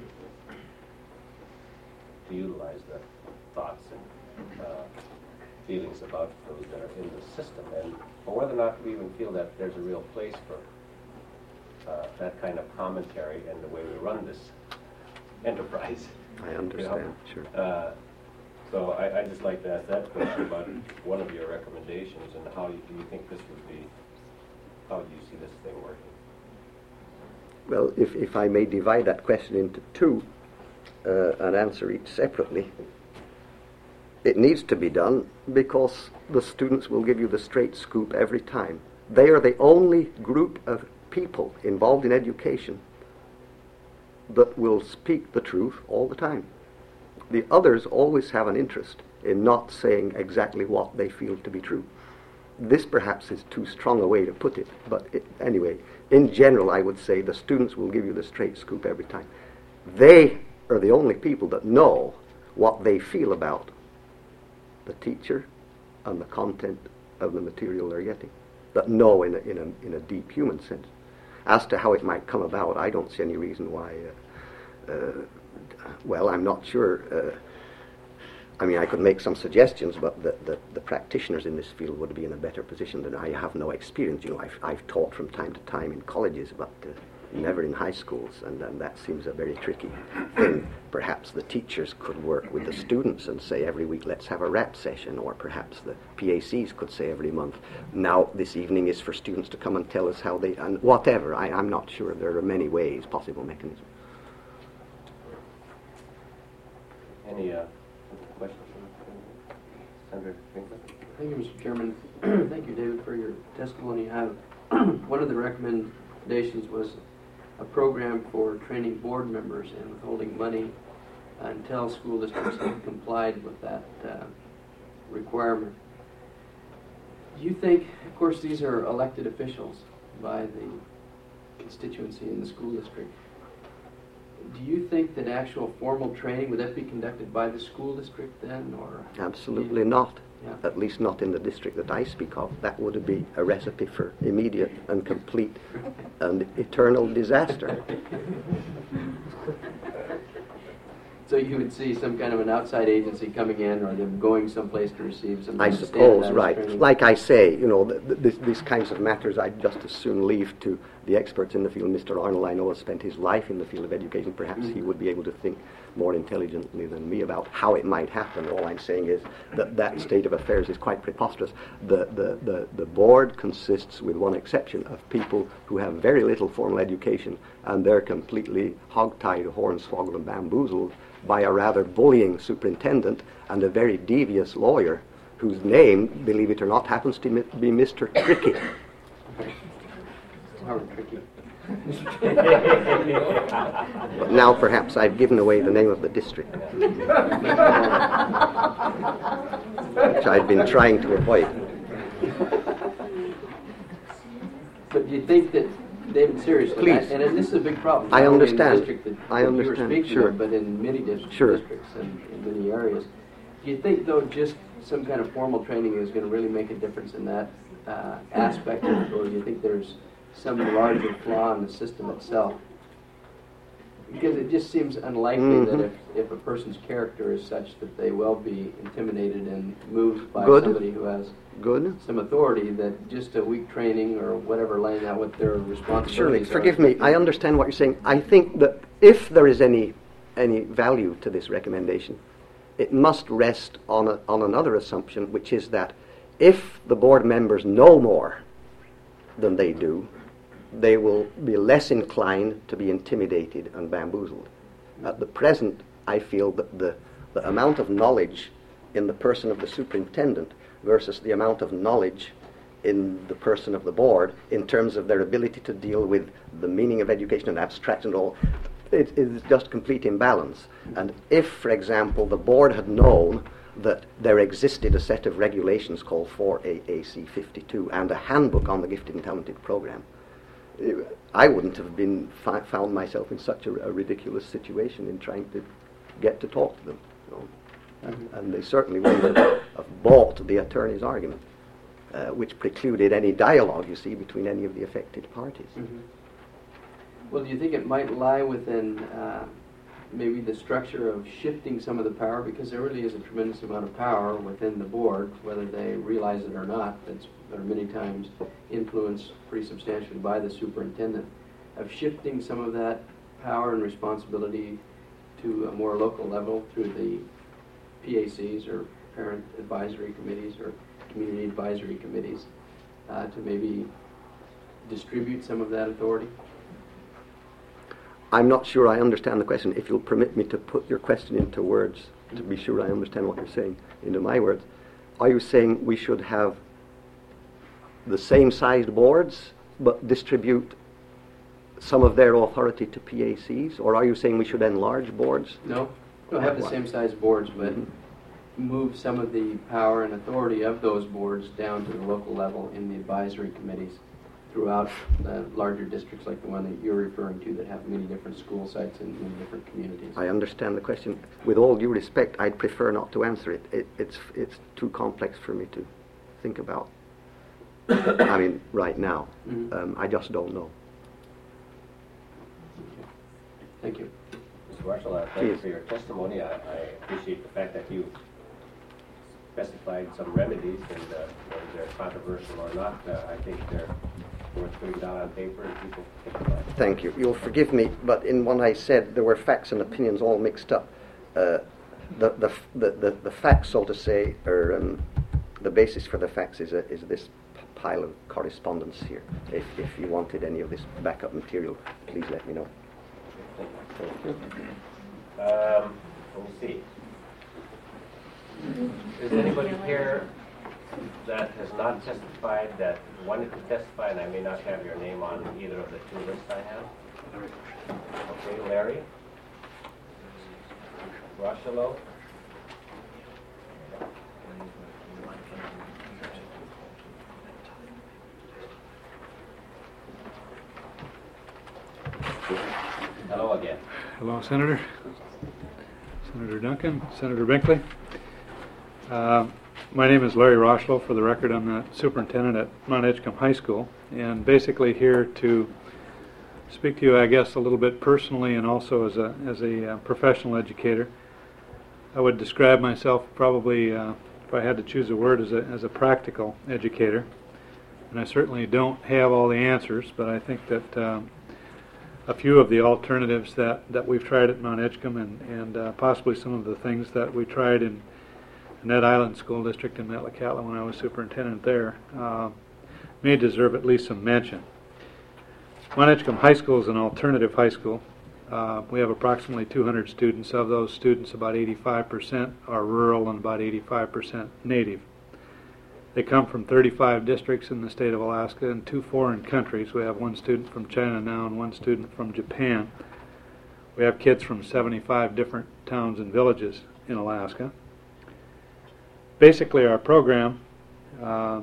to utilize the thoughts and uh, feelings about those that are in the system, and or whether or not we even feel that there's a real place for uh, that kind of commentary in the way we run this enterprise. I understand, sure. Uh, so I, I'd just like to ask that question about one of your recommendations and how you, do you think this would be, how do you see this thing working? Well, if, if I may divide that question into two uh, and answer each separately, it needs to be done because the students will give you the straight scoop every time. They are the only group of people involved in education that will speak the truth all the time. The others always have an interest in not saying exactly what they feel to be true. This perhaps is too strong a way to put it, but it, anyway, in general I would say the students will give you the straight scoop every time. They are the only people that know what they feel about the teacher and the content of the material they're getting, that know in a, in a, in a deep human sense. As to how it might come about, I don't see any reason why, uh, uh, well, I'm not sure. Uh, I mean, I could make some suggestions, but the, the, the practitioners in this field would be in a better position than I. Have no experience. You know, I've, I've taught from time to time in colleges, but uh, never in high schools, and, and that seems a very tricky thing. Perhaps the teachers could work with the students and say every week, let's have a rap session, or perhaps the P A Cs could say every month, now this evening is for students to come and tell us how they, and whatever. I, I'm not sure. There are many ways, possible mechanisms. Any uh, questions? Senator Winkler? Thank you, Mister Chairman. Thank you, David, for your testimony. I have one of the recommendations was a program for training board members and withholding money until school districts have complied with that uh, requirement. Do you think, of course, these are elected officials by the constituency in the school district. Do you think that actual formal training, would that be conducted by the school district then, or? Absolutely not. Yeah. At least not in the district that I speak of. That would be a recipe for immediate and complete and eternal disaster. So you would see some kind of an outside agency coming in, or them going someplace to receive some I kind of suppose, standardized right. training? Like I say, you know, th- th- this, these kinds of matters I'd just as soon leave to the experts in the field. Mister Arnold, I know, has spent his life in the field of education. Perhaps Mm-hmm. he would be able to think more intelligently than me about how it might happen. All I'm saying is that that state of affairs is quite preposterous. The, the, the, the board consists, with one exception, of people who have very little formal education, and they're completely hog-tied, hornswoggled, and bamboozled by a rather bullying superintendent and a very devious lawyer whose name, believe it or not, happens to mi- be Mister Tricky. Howard Tricky. But now perhaps I've given away the name of the district, which I've been trying to avoid. But do you think that, David, seriously, Please. and, and this is a big problem. I not only in the understand. district that, I that understand, you were speaking sure. of, but in many dis- Sure. districts and in many areas. Do you think, though, just some kind of formal training is going to really make a difference in that uh, aspect, or do you think there's some larger flaw in the system itself? Because it just seems unlikely Mhm. that if, if a person's character is such that they will be intimidated and moved by Good. somebody who has Good? some authority, that just a week training or whatever, laying out what their responsibilities Surely, are. forgive me, I understand what you're saying. I think that if there is any any value to this recommendation, it must rest on a, on another assumption, which is that if the board members know more than they do, they will be less inclined to be intimidated and bamboozled. At the present, I feel that the, the amount of knowledge in the person of the superintendent versus the amount of knowledge in the person of the board in terms of their ability to deal with the meaning of education and abstraction and all, it is just complete imbalance. And if, for example, the board had known that there existed a set of regulations called four A A C fifty-two and a handbook on the gifted and talented program, I wouldn't have been fi- found myself in such a, a ridiculous situation in trying to get to talk to them. So and, and they certainly wouldn't have, have bought the attorney's argument, uh, which precluded any dialogue, you see, between any of the affected parties. Mhm. Well, do you think it might lie within uh, maybe the structure of shifting some of the power, because there really is a tremendous amount of power within the board, whether they realize it or not, that's are many times influenced pretty substantially by the superintendent, of shifting some of that power and responsibility to a more local level through the P A Cs or parent advisory committees or community advisory committees uh, to maybe distribute some of that authority? I'm not sure I understand the question. If you'll permit me to put your question into words, to be sure I understand what you're saying, into my words, are you saying we should have the same sized boards but distribute some of their authority to P A Cs? Or are you saying we should enlarge boards? No, don't have the same size boards, but move some of the power and authority of those boards down to the local level in the advisory committees throughout uh, larger districts like the one that you're referring to that have many different school sites in many different communities. I understand the question. With all due respect, I'd prefer not to answer it. it it's, it's too complex for me to think about. I mean, right now. Mhm. Um, I just don't know. Thank you. Mister Marshall, uh, thank you Please. for your testimony. I, I appreciate the fact that you specified some remedies, and uh, whether they're controversial or not, uh, I think they're worth putting down on paper and people think about. Thank you. You'll forgive me, but in what I said, there were facts and opinions all mixed up. Uh, the, the, the, the, the facts, so to say, or um, the basis for the facts is, a, is this p- pile of correspondence here. If, if you wanted any of this backup material, please let me know. Thank you. Um, let me see. Is anybody here that has not testified that wanted to testify, and I may not have your name on either of the two lists I have? Okay, Larry? Rochelo? Hello again. Hello, Senator. Senator Duncan, Senator Binkley. Uh, my name is Larry Rochlow. For the record, I'm the superintendent at Mount Edgecombe High School, and basically here to speak to you, I guess, a little bit personally and also as a as a uh, professional educator. I would describe myself probably, uh, if I had to choose a word, as a as a practical educator. And I certainly don't have all the answers, but I think that um, a few of the alternatives that, that we've tried at Mount Edgecombe and, and uh, possibly some of the things that we tried in Ned Island School District in Metlakatla when I was superintendent there uh, may deserve at least some mention. Mount Edgecombe High School is an alternative high school. Uh, we have approximately two hundred students. Of those students, about eighty-five percent are rural and about eighty-five percent native. They come from thirty-five districts in the state of Alaska and two foreign countries. We have one student from China now and one student from Japan. We have kids from seventy-five different towns and villages in Alaska. Basically, our program uh,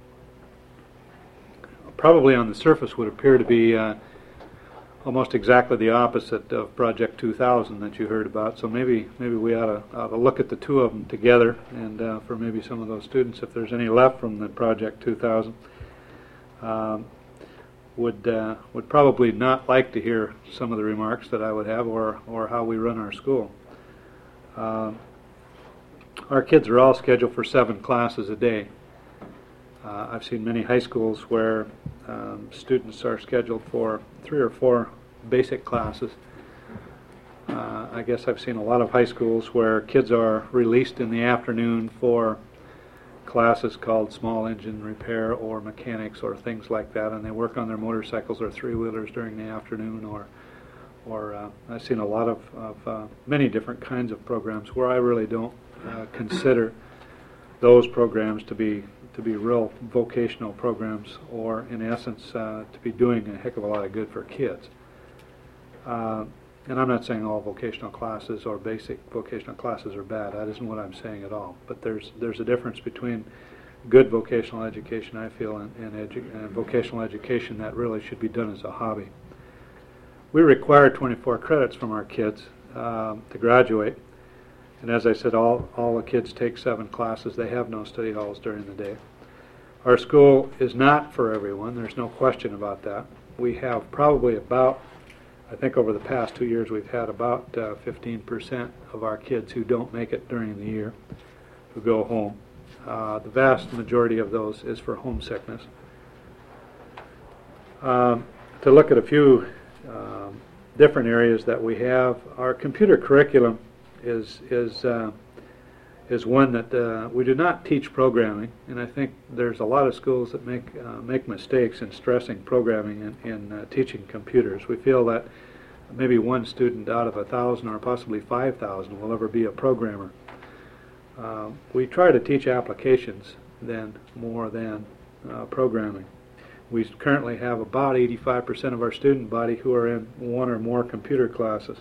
probably on the surface would appear to be uh, almost exactly the opposite of Project two thousand that you heard about. So maybe maybe we ought to, ought to look at the two of them together, and uh, for maybe some of those students, if there's any left from the Project two thousand, um, would uh, would probably not like to hear some of the remarks that I would have, or or how we run our school. Uh, our kids are all scheduled for seven classes a day. Uh, I've seen many high schools where um, students are scheduled for three or four basic classes. Uh, I guess I've seen a lot of high schools where kids are released in the afternoon for classes called small engine repair or mechanics or things like that, and they work on their motorcycles or three-wheelers during the afternoon. Or, or uh, I've seen a lot of, of uh, many different kinds of programs where I really don't uh, consider those programs to be to be real vocational programs, or in essence uh, to be doing a heck of a lot of good for kids. Uh, and I'm not saying all vocational classes or basic vocational classes are bad. That isn't what I'm saying at all. But there's there's a difference between good vocational education, I feel, and, and, edu- and vocational education that really should be done as a hobby. We require twenty-four credits from our kids uh, to graduate. And as I said, all, all the kids take seven classes. They have no study halls during the day. Our school is not for everyone. There's no question about that. We have probably about, I think over the past two years, we've had about uh, fifteen percent of our kids who don't make it during the year, who go home. Uh, the vast majority of those is for homesickness. Um, to look at a few um, different areas that we have, our computer curriculum is is uh, is one that uh, we do not teach programming, and I think there's a lot of schools that make uh, make mistakes in stressing programming in, in uh, teaching computers. We feel that maybe one student out of a thousand or possibly five thousand will ever be a programmer. Uh, we try to teach applications then more than uh, programming. We currently have about eighty-five percent of our student body who are in one or more computer classes.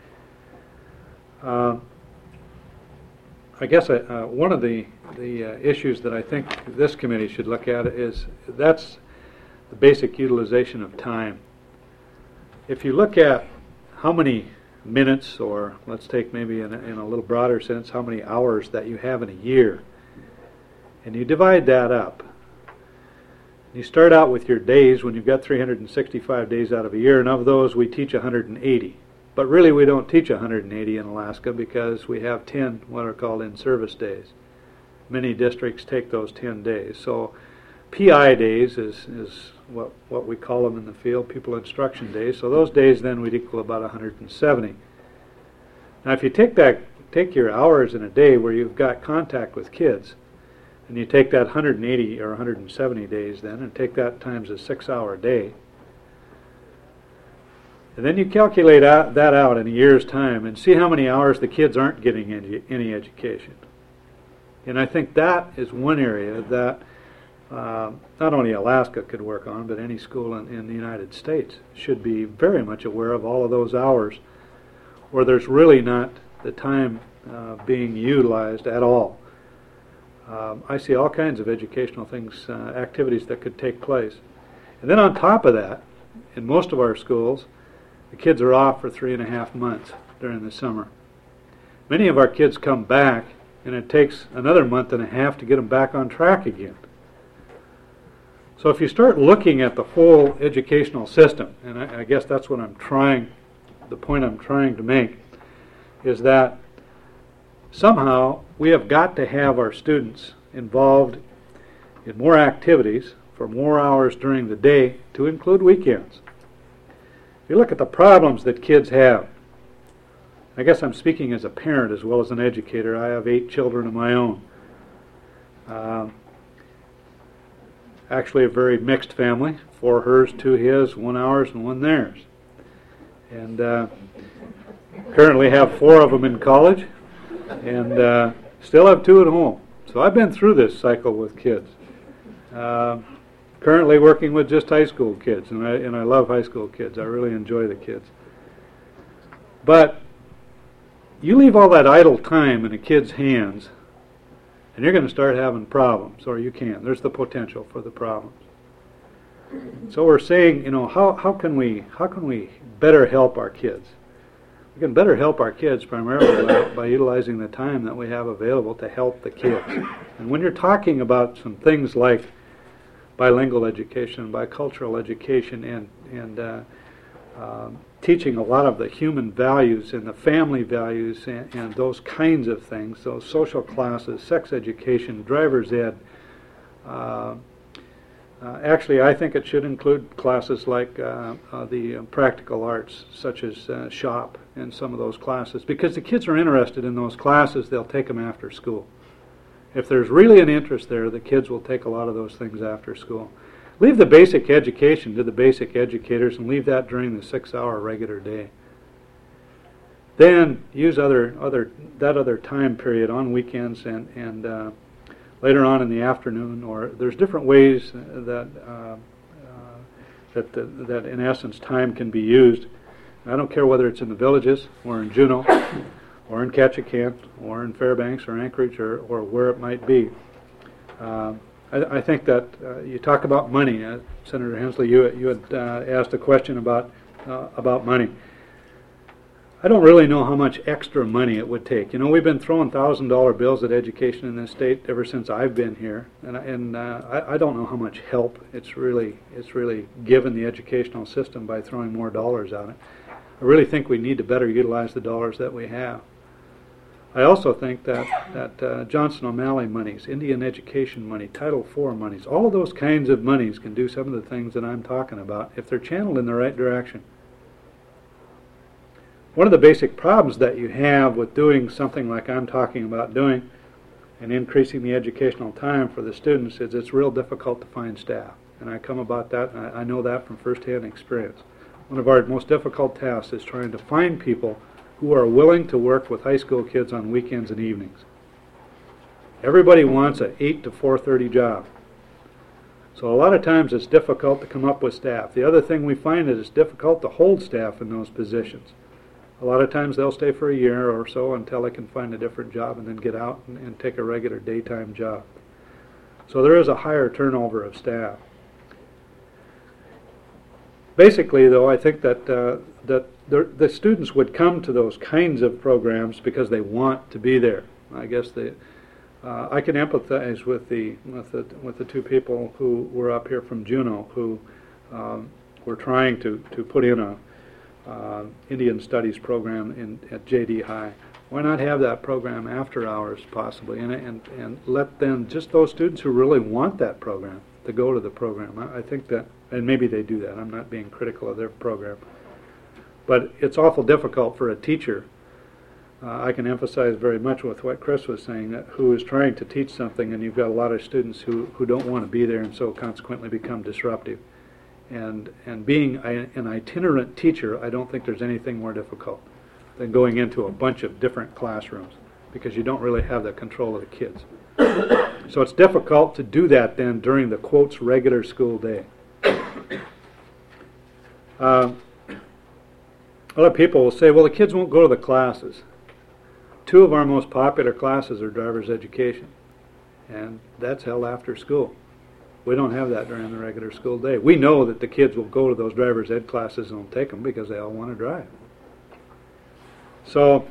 Uh, I guess I, uh, one of the, the uh, issues that I think this committee should look at is that's the basic utilization of time. If you look at how many minutes, or let's take maybe in a, in a little broader sense, how many hours that you have in a year, and you divide that up, you start out with your days when you've got three hundred sixty-five days out of a year, and of those we teach one hundred eighty. But really we don't teach one hundred eighty in Alaska because we have ten what are called in-service days. Many districts take those ten days. So P I days is, is what, what we call them in the field, people instruction days. So those days then would equal about one hundred seventy. Now if you take that, take your hours in a day where you've got contact with kids, and you take that one hundred eighty or one hundred seventy days then and take that times a six hour day, and then you calculate out, that out in a year's time and see how many hours the kids aren't getting any, any education. And I think that is one area that uh, not only Alaska could work on, but any school in, in the United States should be very much aware of all of those hours where there's really not the time uh, being utilized at all. Um, I see all kinds of educational things, uh, activities that could take place. And then on top of that, in most of our schools, the kids are off for three and a half months during the summer. Many of our kids come back, and it takes another month and a half to get them back on track again. So if you start looking at the whole educational system, and I, I guess that's what I'm trying, the point I'm trying to make, is that somehow we have got to have our students involved in more activities for more hours during the day, to include weekends. If you look at the problems that kids have, I guess I'm speaking as a parent as well as an educator. I have eight children of my own. Um, actually a very mixed family, four hers, two his, one ours, and one theirs. And uh, currently have four of them in college, and uh, still have two at home. So I've been through this cycle with kids. Uh, currently working with just high school kids, and I, and I love high school kids. I really enjoy the kids. But you leave all that idle time in a kid's hands, and you're going to start having problems, or you can. There's the potential for the problems. So we're saying, you know, how, how can we how can we better help our kids? We can better help our kids primarily by, by utilizing the time that we have available to help the kids. And when you're talking about some things like bilingual education, bicultural education, and and uh, uh, teaching a lot of the human values and the family values and, and those kinds of things, those social classes, sex education, driver's ed. Uh, uh, actually, I think it should include classes like uh, uh, the uh, practical arts, such as uh, shop and some of those classes, because the kids are interested in those classes. They'll take them after school. If there's really an interest there, the kids will take a lot of those things after school. Leave the basic education to the basic educators and leave that during the six-hour regular day. Then use other other that other time period on weekends and and uh, later on in the afternoon, or there's different ways that uh, uh, that the, that in essence time can be used. I don't care whether it's in the villages or in Juneau, or in Ketchikan, or in Fairbanks, or Anchorage, or, or where it might be. Uh, I, I think that uh, you talk about money. Uh, Senator Hensley, you you had uh, asked a question about uh, about money. I don't really know how much extra money it would take. You know, we've been throwing thousand dollar bills at education in this state ever since I've been here, and and uh, I, I don't know how much help it's really it's really given the educational system by throwing more dollars at it. I really think we need to better utilize the dollars that we have. I also think that that uh, Johnson O'Malley monies, Indian education money, Title four monies, all of those kinds of monies can do some of the things that I'm talking about if they're channeled in the right direction. One of the basic problems that you have with doing something like I'm talking about doing and increasing the educational time for the students is it's real difficult to find staff. And I come about that, and I, I know that from first-hand experience. One of our most difficult tasks is trying to find people who are willing to work with high school kids on weekends and evenings. Everybody wants an eight to four thirty job. So a lot of times it's difficult to come up with staff. The other thing we find is it's difficult to hold staff in those positions. A lot of times they'll stay for a year or so until they can find a different job and then get out and, and take a regular daytime job. So there is a higher turnover of staff. Basically, though, I think that uh, that the, the students would come to those kinds of programs because they want to be there. I guess they, uh, I can empathize with the with the with the two people who were up here from Juneau who um, were trying to to put in a Uh, Indian Studies program in at J D High. Why not have that program after hours possibly, and and and let them, just those students who really want that program, to go to the program. I, I think that, and maybe they do that. I'm not being critical of their program, but it's awful difficult for a teacher. Uh, I can emphasize very much with what Chris was saying, that who is trying to teach something, and you've got a lot of students who who don't want to be there, and so consequently become disruptive. And and being a, an itinerant teacher, I don't think there's anything more difficult than going into a bunch of different classrooms, because you don't really have the control of the kids. So it's difficult to do that then during the, quotes, regular school day. Uh, a lot of people will say, well, the kids won't go to the classes. Two of our most popular classes are driver's education, and that's held after school. We don't have that during the regular school day. We know that the kids will go to those driver's ed classes and will take them because they all want to drive. So,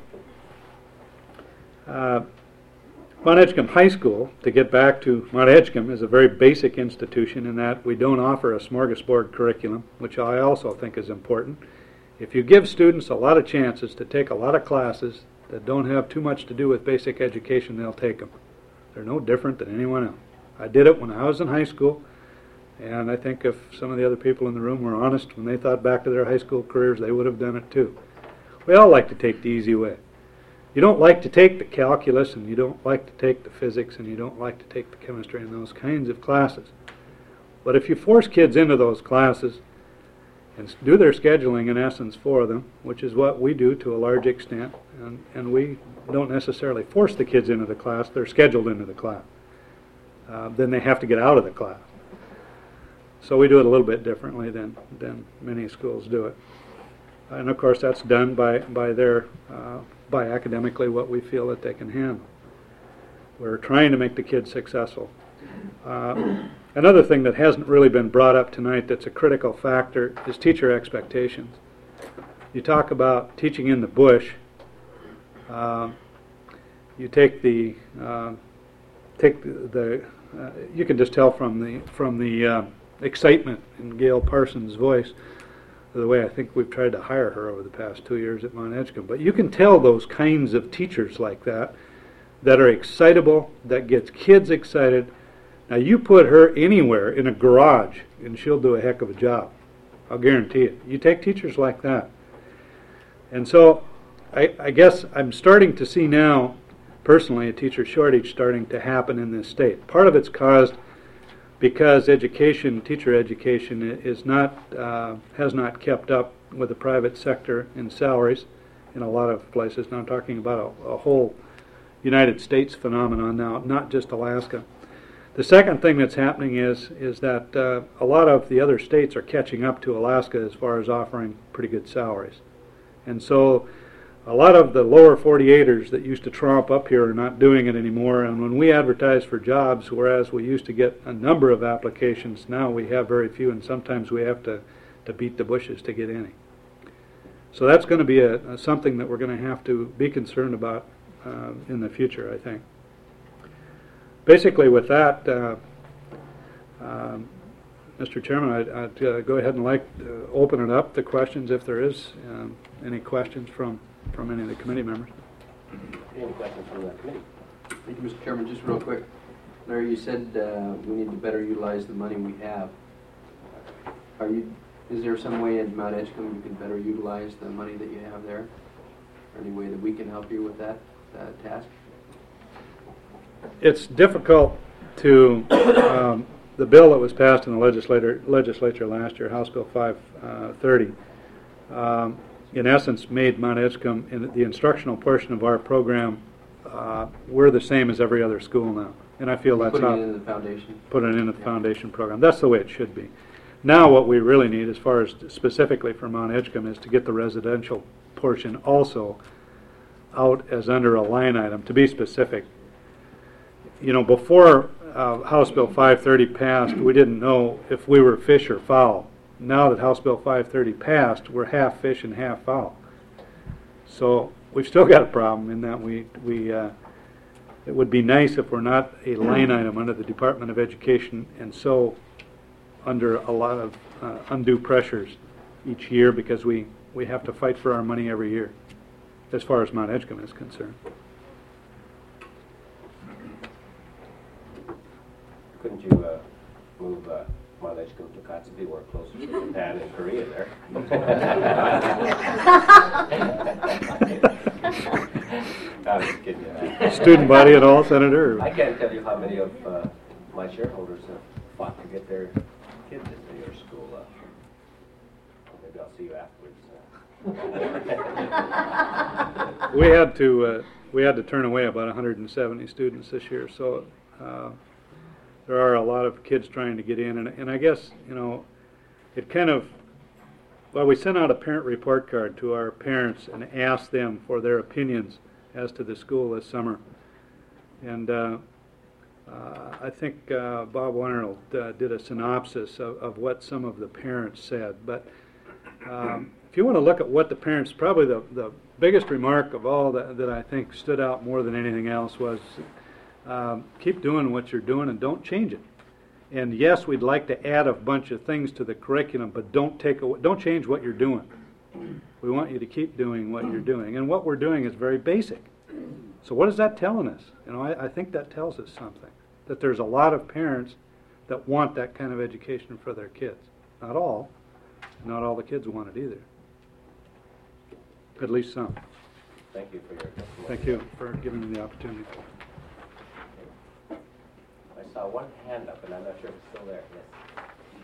uh, Mount Edgecombe High School, to get back to Mount Edgecombe, is a very basic institution in that we don't offer a smorgasbord curriculum, which I also think is important. If you give students a lot of chances to take a lot of classes that don't have too much to do with basic education, they'll take them. They're no different than anyone else. I did it when I was in high school, and I think if some of the other people in the room were honest, when they thought back to their high school careers, they would have done it too. We all like to take the easy way. You don't like to take the calculus, and you don't like to take the physics, and you don't like to take the chemistry and those kinds of classes. But if you force kids into those classes and do their scheduling, in essence, for them, which is what we do to a large extent, and, and we don't necessarily force the kids into the class, they're scheduled into the class. Uh, then they have to get out of the class. So we do it a little bit differently than, than many schools do it. And of course that's done by, by their, uh, by academically what we feel that they can handle. We're trying to make the kids successful. Uh, another thing that hasn't really been brought up tonight that's a critical factor is teacher expectations. You talk about teaching in the bush. Uh, you take the, uh, take the, the Uh, you can just tell from the from the uh, excitement in Gail Parsons' voice, the way I think we've tried to hire her over the past two years at Mount Edgecombe. But you can tell those kinds of teachers like that, that are excitable, that gets kids excited. Now you put her anywhere in a garage, and she'll do a heck of a job. I'll guarantee it. You take teachers like that. And so I, I guess I'm starting to see now, personally, a teacher shortage starting to happen in this state. Part of it's caused because education, teacher education, is not uh, has not kept up with the private sector in salaries in a lot of places. Now I'm talking about a, a whole United States phenomenon now, not just Alaska. The second thing that's happening is is that uh, a lot of the other states are catching up to Alaska as far as offering pretty good salaries, and so a lot of the lower forty-eighters that used to tromp up here are not doing it anymore. And when we advertise for jobs, whereas we used to get a number of applications, now we have very few, and sometimes we have to, to beat the bushes to get any. So that's going to be a, a something that we're going to have to be concerned about uh, in the future, I think. Basically, with that, uh, um, Mister Chairman, I'd, I'd uh, go ahead and like to open it up to questions if there is um, any questions from, from any of the committee members. Any questions from the committee? Thank you, Mister Chairman. Just real quick. Larry, you said uh, we need to better utilize the money we have. Are you? Is there some way in Mount Edgecombe you can better utilize the money that you have there? Or any way that we can help you with that uh, task? It's difficult to, um, the bill that was passed in the legislature, legislature last year, House Bill five thirty, um, in essence made Mount Edgecombe, in the instructional portion of our program, uh, we're the same as every other school now. And I feel that's Putting how, it in the foundation. put it in the foundation program. That's the way it should be. Now what we really need, as far as specifically for Mount Edgecombe, is to get the residential portion also out as under a line item, to be specific. You know, before uh, House Bill five thirty passed, we didn't know if we were fish or fowl. Now that House Bill five thirty passed, we're half fish and half fowl. So we've still got a problem in that we, we uh, it would be nice if we're not a line item under the Department of Education and so under a lot of uh, undue pressures each year, because we, we have to fight for our money every year as far as Mount Edgecombe is concerned. Couldn't you uh, move uh, Mount Edgecombe to Kotzebue or closer to Japan and Korea there? I was kidding you. Student body at all, Senator? I can't tell you how many of uh, my shareholders have fought to get their kids into your school. Uh, maybe I'll see you afterwards. We had to uh, we had to turn away about one hundred seventy students this year, so uh, there are a lot of kids trying to get in, and, and I guess, you know, it kind of, well, we sent out a parent report card to our parents and asked them for their opinions as to the school this summer, and uh, uh, I think uh, Bob Weinert uh, did a synopsis of, of what some of the parents said, but um, if you want to look at what the parents, probably the, the biggest remark of all that, that I think stood out more than anything else was, um, keep doing what you're doing and don't change it. And yes, we'd like to add a bunch of things to the curriculum, but don't take away, don't change what you're doing. We want you to keep doing what you're doing. And what we're doing is very basic. So what is that telling us? You know, I, I think that tells us something. That there's a lot of parents that want that kind of education for their kids. Not all. Not all the kids want it either. At least some. Thank you for your testimony. Thank you for giving me the opportunity. I saw one hand up, and I'm not sure if it's still there. Yes.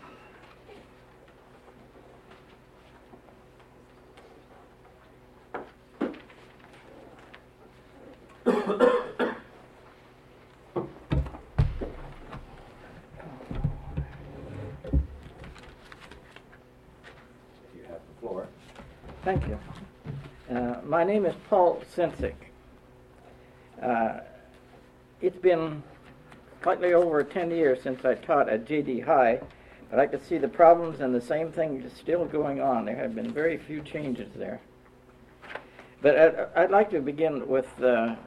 You have the floor. Thank you. Uh, my name is Paul Sensick. Uh, it's been slightly over ten years since I taught at J D High, but I could see the problems and the same thing is still going on. There have been very few changes there. But I'd, I'd like to begin with uh,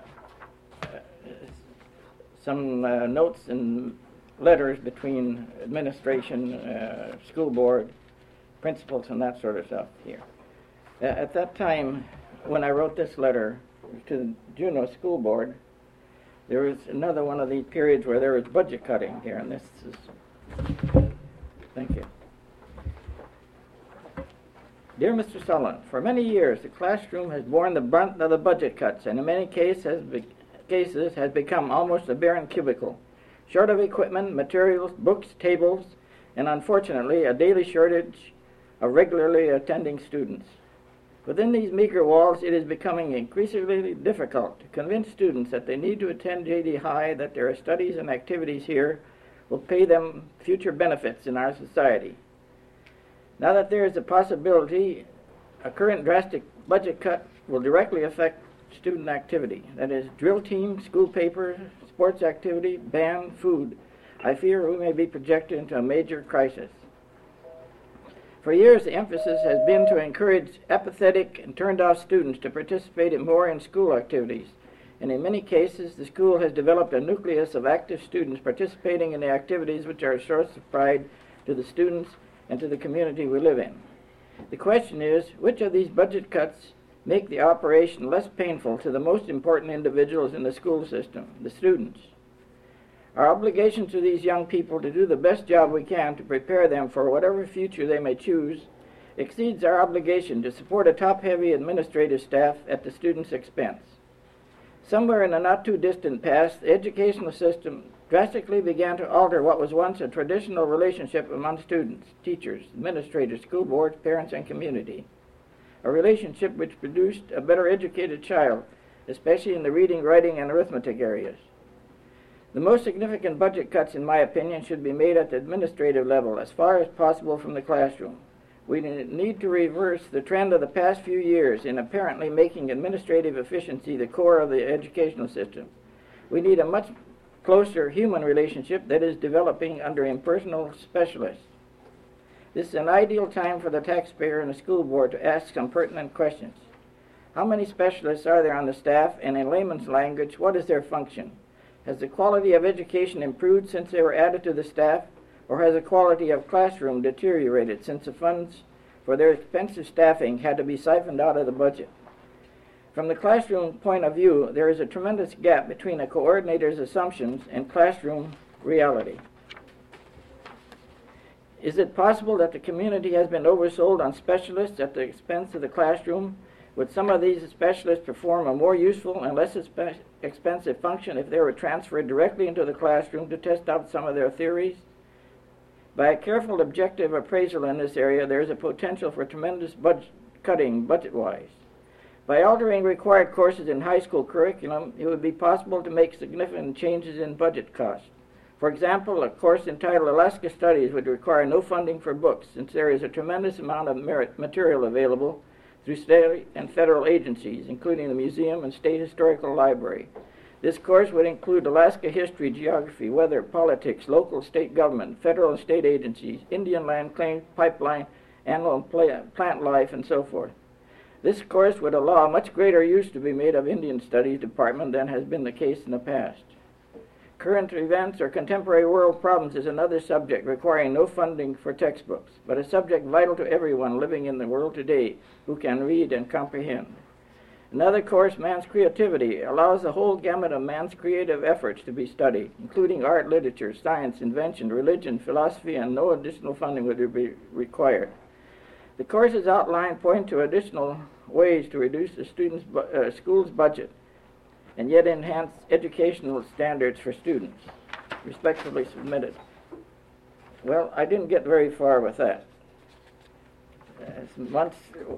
some uh, notes and letters between administration, uh, school board, principals, and that sort of stuff here. Uh, at that time, when I wrote this letter to the Juneau School Board, there was another one of these periods where there was budget cutting here, and this is, thank you. Dear Mister Sullivan, for many years the classroom has borne the brunt of the budget cuts, and in many case has be cases has become almost a barren cubicle, short of equipment, materials, books, tables, and unfortunately a daily shortage of regularly attending students. Within these meager walls, it is becoming increasingly difficult to convince students that they need to attend J D High, that their studies and activities here will pay them future benefits in our society. Now that there is a possibility a current drastic budget cut will directly affect student activity, that is, drill team, school paper, sports activity, band, food, I fear we may be projected into a major crisis. For years, the emphasis has been to encourage apathetic and turned-off students to participate in more in school activities. And in many cases, the school has developed a nucleus of active students participating in the activities which are a source of pride to the students and to the community we live in. The question is, which of these budget cuts make the operation less painful to the most important individuals in the school system, the students? Our obligation to these young people to do the best job we can to prepare them for whatever future they may choose exceeds our obligation to support a top-heavy administrative staff at the students' expense. Somewhere in the not-too-distant past, the educational system drastically began to alter what was once a traditional relationship among students, teachers, administrators, school boards, parents, and community. A relationship which produced a better educated child, especially in the reading, writing, and arithmetic areas. The most significant budget cuts, in my opinion, should be made at the administrative level, as far as possible from the classroom. We need to reverse the trend of the past few years in apparently making administrative efficiency the core of the educational system. We need a much closer human relationship that is developing under impersonal specialists. This is an ideal time for the taxpayer and the school board to ask some pertinent questions. How many specialists are there on the staff, and in layman's language, what is their function? Has the quality of education improved since they were added to the staff, or has the quality of classroom deteriorated since the funds for their expensive staffing had to be siphoned out of the budget? From the classroom point of view, there is a tremendous gap between a coordinator's assumptions and classroom reality. Is it possible that the community has been oversold on specialists at the expense of the classroom? Would some of these specialists perform a more useful and less expensive function if they were transferred directly into the classroom to test out some of their theories? By a careful objective appraisal in this area, there is a potential for tremendous budget cutting budget-wise. By altering required courses in high school curriculum, it would be possible to make significant changes in budget costs. For example, a course entitled Alaska Studies would require no funding for books, since there is a tremendous amount of merit material available through state and federal agencies, including the Museum and State Historical Library. This course would include Alaska history, geography, weather, politics, local state government, federal and state agencies, Indian land claims, pipeline, animal and plant life, and so forth. This course would allow much greater use to be made of Indian Studies Department than has been the case in the past. Current events or contemporary world problems is another subject requiring no funding for textbooks, but a subject vital to everyone living in the world today who can read and comprehend. Another course, Man's Creativity, allows the whole gamut of man's creative efforts to be studied, including art, literature, science, invention, religion, philosophy, and no additional funding would be required. The courses outlined point to additional ways to reduce the students' bu uh, school's budget and yet enhance educational standards for students. Respectfully submitted. Well, I didn't get very far with that. As months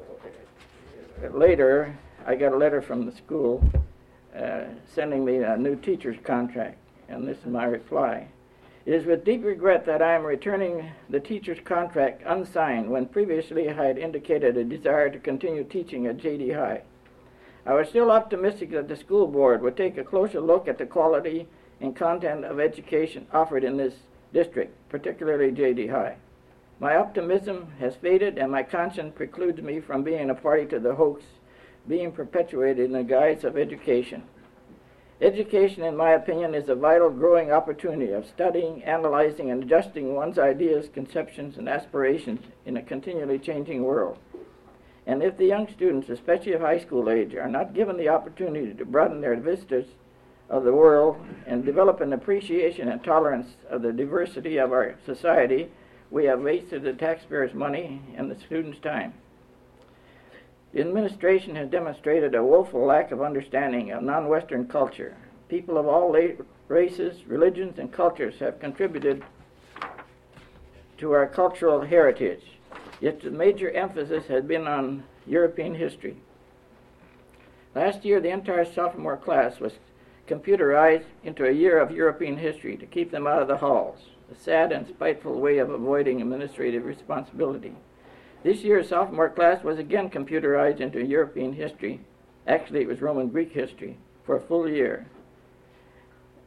later, I got a letter from the school uh, sending me a new teacher's contract, and this is my reply. It is with deep regret that I am returning the teacher's contract unsigned when previously I had indicated a desire to continue teaching at J D High. I was still optimistic that the school board would take a closer look at the quality and content of education offered in this district, particularly J D High. My optimism has faded, and my conscience precludes me from being a party to the hoax being perpetuated in the guise of education. Education, in my opinion, is a vital growing opportunity of studying, analyzing, and adjusting one's ideas, conceptions, and aspirations in a continually changing world. And if the young students, especially of high school age, are not given the opportunity to broaden their vistas of the world and develop an appreciation and tolerance of the diversity of our society, we have wasted the taxpayers' money and the students' time. The administration has demonstrated a woeful lack of understanding of non-Western culture. People of all races, religions, and cultures have contributed to our cultural heritage, yet the major emphasis has been on European history. Last year, the entire sophomore class was computerized into a year of European history to keep them out of the halls, a sad and spiteful way of avoiding administrative responsibility. This year's sophomore class was again computerized into European history. Actually, it was Roman Greek history for a full year.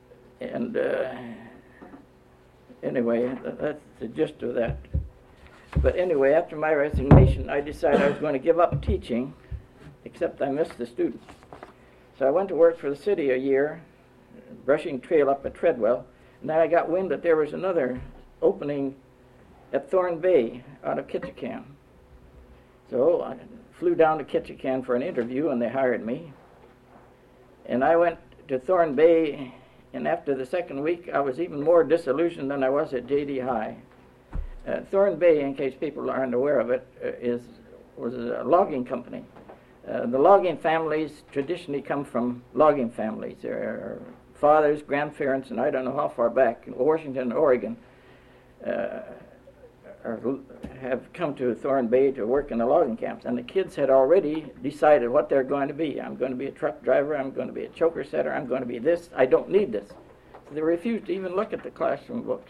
And uh, anyway, that's the gist of that. But anyway, after my resignation, I decided I was going to give up teaching, except I missed the students. So I went to work for the city a year, brushing trail up at Treadwell, and then I got wind that there was another opening at Thorn Bay out of Ketchikan. So I flew down to Ketchikan for an interview, and they hired me. And I went to Thorn Bay, and after the second week, I was even more disillusioned than I was at J D High. Uh, Thorn Bay, in case people aren't aware of it, uh, is was a logging company. Uh, the logging families traditionally come from logging families. Their fathers, grandparents, and I don't know how far back, in Washington and Oregon, uh, are, have come to Thorn Bay to work in the logging camps. And the kids had already decided what they're going to be. I'm going to be a truck driver, I'm going to be a choker setter, I'm going to be this, I don't need this. So they refused to even look at the classroom books.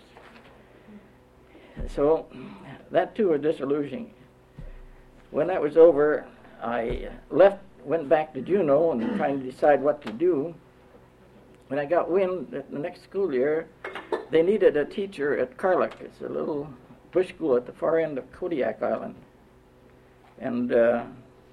So that too was disillusioning. When that was over, I left, went back to Juneau and trying to decide what to do. When I got wind that the next school year, they needed a teacher at Carluck. It's a little bush school at the far end of Kodiak Island. And uh,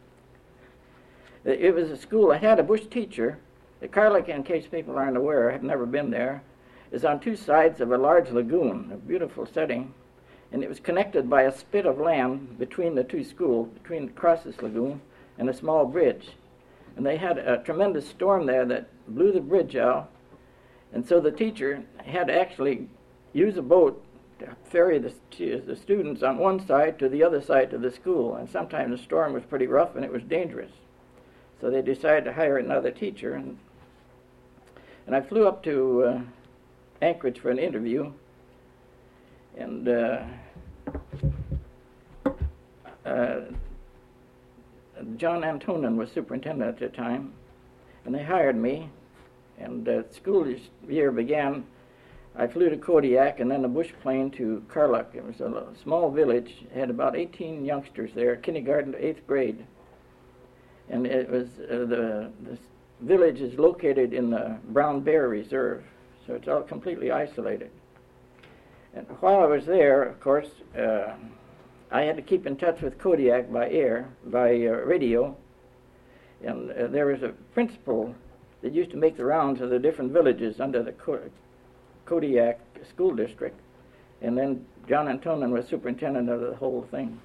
it was a school, I had a bush teacher. The Carluck, in case people aren't aware, have never been there, is on two sides of a large lagoon, a beautiful setting. And it was connected by a spit of land between the two schools, between across this lagoon and a small bridge. And they had a tremendous storm there that blew the bridge out. And so the teacher had to actually use a boat to ferry the, the students on one side to the other side to the school. And sometimes the storm was pretty rough and it was dangerous. So they decided to hire another teacher. And, and I flew up to uh, Anchorage for an interview. And uh, uh, John Antonin was superintendent at the time, and they hired me. And the school year began. I flew to Kodiak and then a bush plane to Carluck. It was a small village. It had about eighteen youngsters there, kindergarten to eighth grade. And it was uh, the, the village is located in the Brown Bear Reserve, so it's all completely isolated. And while I was there, of course, uh, I had to keep in touch with Kodiak by air, by uh, radio. And uh, there was a principal that used to make the rounds of the different villages under the Co- Kodiak School District. And then John Antonin was superintendent of the whole thing.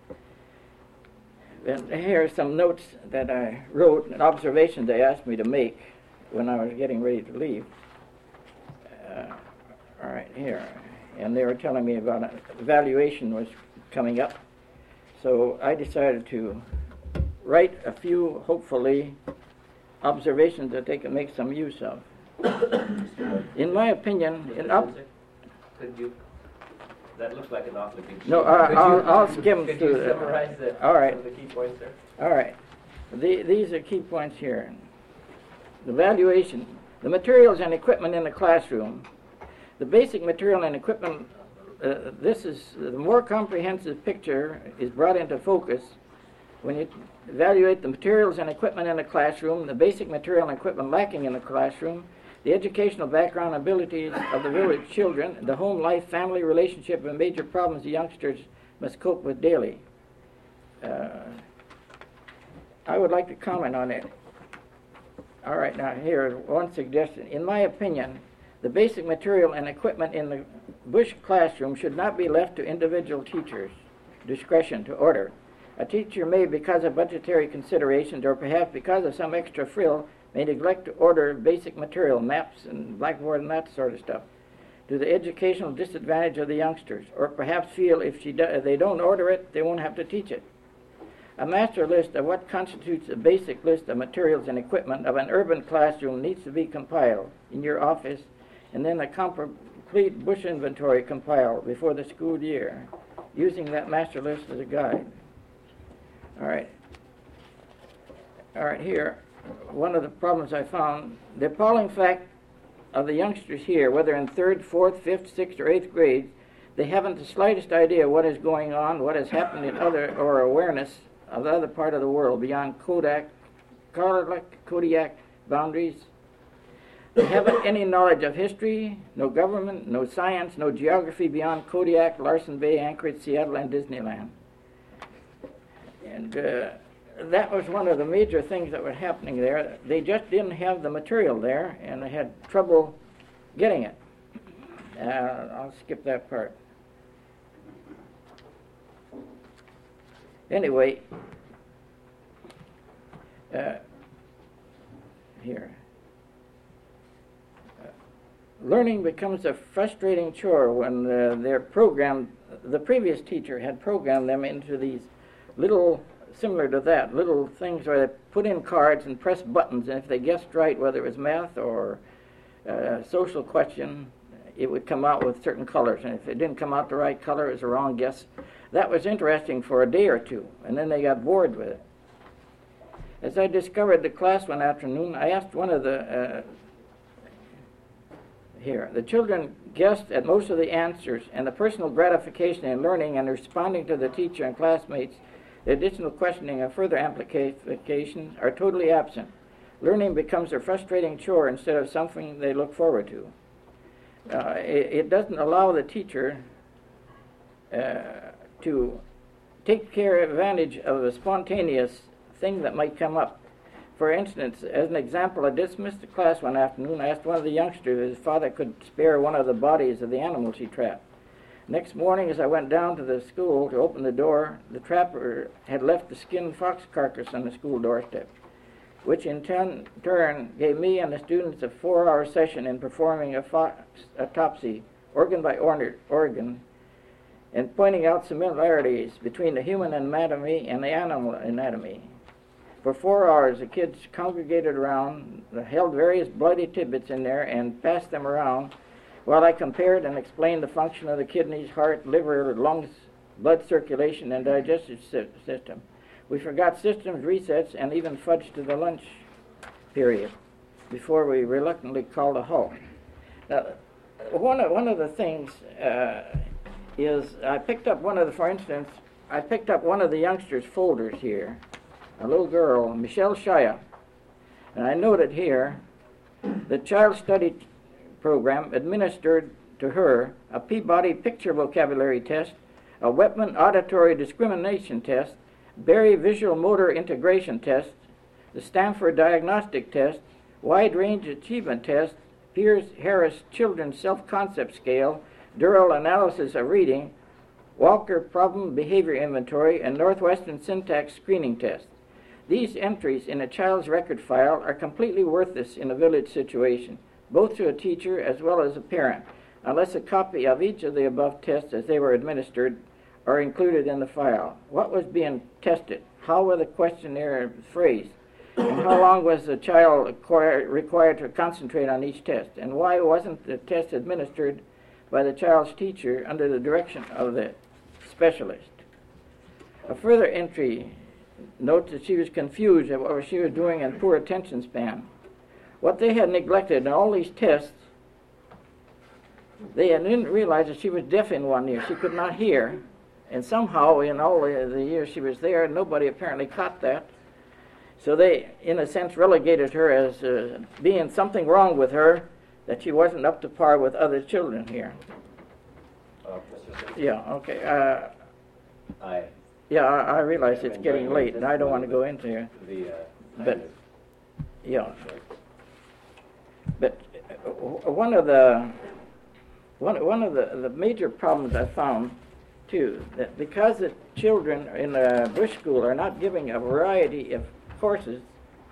And here are some notes that I wrote, and observations they asked me to make when I was getting ready to leave. Uh, all right, here. And they were telling me about an evaluation was coming up. So I decided to write a few, hopefully, observations that they can make some use of. In my opinion, in up... Could you, that looks like an awfully big sheet. No, uh, Could I'll, you- I'll skim Could through you that. summarize the, All right. some of the key points there? All right. The, these are key points here. The evaluation, the materials and equipment in the classroom. The basic material and equipment, uh, this is, the more comprehensive picture is brought into focus when you evaluate the materials and equipment in the classroom, the basic material and equipment lacking in the classroom, the educational background and abilities of the village children, the home life, family relationship, and major problems the youngsters must cope with daily. Uh, I would like to comment on it. All right, now here, one suggestion. In my opinion, the basic material and equipment in the Bush classroom should not be left to individual teachers' discretion to order. A teacher may, because of budgetary considerations or perhaps because of some extra frill, may neglect to order basic material, maps and blackboard and that sort of stuff, to the educational disadvantage of the youngsters, or perhaps feel if, she do, if they don't order it, they won't have to teach it. A master list of what constitutes a basic list of materials and equipment of an urban classroom needs to be compiled in your office, and then a complete bush inventory compiled before the school year, using that master list as a guide. All right. All right, here, one of the problems I found, the appalling fact of the youngsters here, whether in third, fourth, fifth, sixth, or eighth grades, they haven't the slightest idea what is going on, what has happened in other, or awareness of the other part of the world beyond Kodak, Carluck, Kodiak boundaries. They haven't any knowledge of history, no government, no science, no geography beyond Kodiak, Larsen Bay, Anchorage, Seattle, and Disneyland. And uh, that was one of the major things that were happening there. They just didn't have the material there, and they had trouble getting it. Uh, I'll skip that part. Anyway, uh, here. Uh, learning becomes a frustrating chore when uh, they're programmed, the previous teacher had programmed them into these little, similar to that, little things where they put in cards and press buttons, and if they guessed right, whether it was math or uh, social question, it would come out with certain colors, and if it didn't come out the right color, it was a wrong guess. That was interesting for a day or two, and then they got bored with it. As I discovered the class one afternoon, I asked one of the, uh, here, the children guessed at most of the answers, and the personal gratification in learning and responding to the teacher and classmates, the additional questioning and further amplifications are totally absent. Learning becomes a frustrating chore instead of something they look forward to. Uh, it, it doesn't allow the teacher uh, to take care advantage of a spontaneous thing that might come up. For instance, as an example, I dismissed the class one afternoon. I asked one of the youngsters if his father could spare one of the bodies of the animals he trapped. Next morning, as I went down to the school to open the door, the trapper had left the skinned fox carcass on the school doorstep, which in turn, turn gave me and the students a four-hour session in performing a fox autopsy, organ by organ, and pointing out similarities between the human anatomy and the animal anatomy. For four hours, the kids congregated around, held various bloody tidbits in there, and passed them around while I compared and explained the function of the kidneys, heart, liver, lungs, blood circulation, and digestive system. We forgot systems, resets, and even fudged to the lunch period before we reluctantly called a halt. Now, one of, one of the things uh, is I picked up one of the, for instance, I picked up one of the youngsters' folders here, a little girl, Michelle Shia, and I noted here the child study program administered to her a Peabody picture vocabulary test, a Wepman auditory discrimination test, Berry visual motor integration test, the Stanford diagnostic test, wide range achievement test, Pierce-Harris children's self-concept scale, Durrell analysis of reading, Walker problem behavior inventory, and Northwestern syntax screening test. These entries in a child's record file are completely worthless in a village situation, both to a teacher as well as a parent, unless a copy of each of the above tests as they were administered are included in the file. What was being tested? How were the questionnaire phrased? And how long was the child required to concentrate on each test? And why wasn't the test administered by the child's teacher under the direction of the specialist? A further entry notes that she was confused at what she was doing and poor attention span. What they had neglected in all these tests, they didn't realize that she was deaf in one ear. She could not hear. And somehow, in all the, the years she was there, nobody apparently caught that. So they, in a sense, relegated her as uh, being something wrong with her, that she wasn't up to par with other children here. Uh, Mister Smith? Yeah, okay. Uh, I yeah, I, I realize I've it's been getting going late, with and this I don't a want to little go into here. the uh, But- kind of Yeah. short. But uh, one of the one one of the, the major problems I found too, that because the children in a bush school are not giving a variety of courses,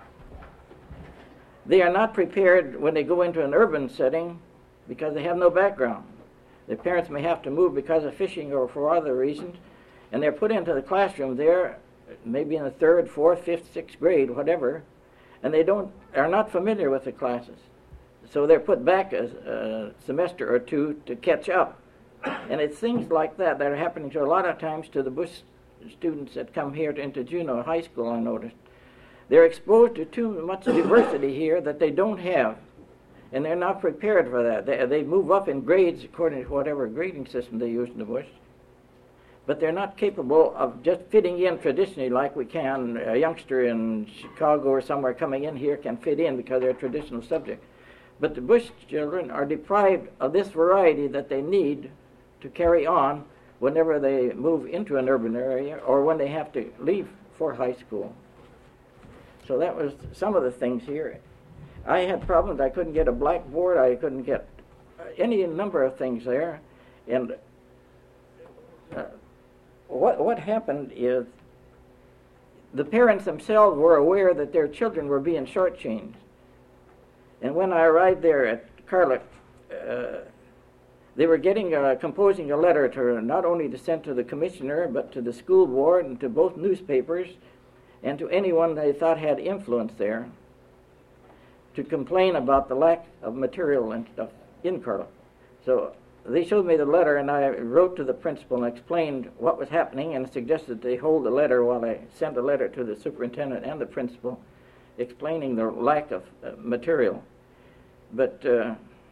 they are not prepared when they go into an urban setting because they have no background. Their parents may have to move because of fishing or for other reasons, and they're put into the classroom there, maybe in the third, fourth, fifth, sixth grade, whatever, and they don't are not familiar with the classes. So they're put back a, a semester or two to catch up. And it's things like that that are happening to a lot of times to the Bush students that come here to, into Juneau High School, I noticed. They're exposed to too much diversity here that they don't have, and they're not prepared for that. They, they move up in grades according to whatever grading system they use in the Bush, but they're not capable of just fitting in traditionally like we can. A youngster in Chicago or somewhere coming in here can fit in because they're a traditional subject. but the Bush children are deprived of this variety that they need to carry on whenever they move into an urban area or when they have to leave for high school. So that was some of the things here. I had problems. I couldn't get a blackboard. I couldn't get any number of things there. And uh, what what happened is the parents themselves were aware that their children were being shortchanged. And when I arrived there at Carlick, uh, they were getting uh, composing a letter to not only to send to the commissioner, but to the school board and to both newspapers and to anyone they thought had influence there, to complain about the lack of material and stuff in Carlick. So they showed me the letter, and I wrote to the principal and explained what was happening and suggested they hold the letter while I sent a letter to the superintendent and the principal explaining the lack of uh, material. But uh,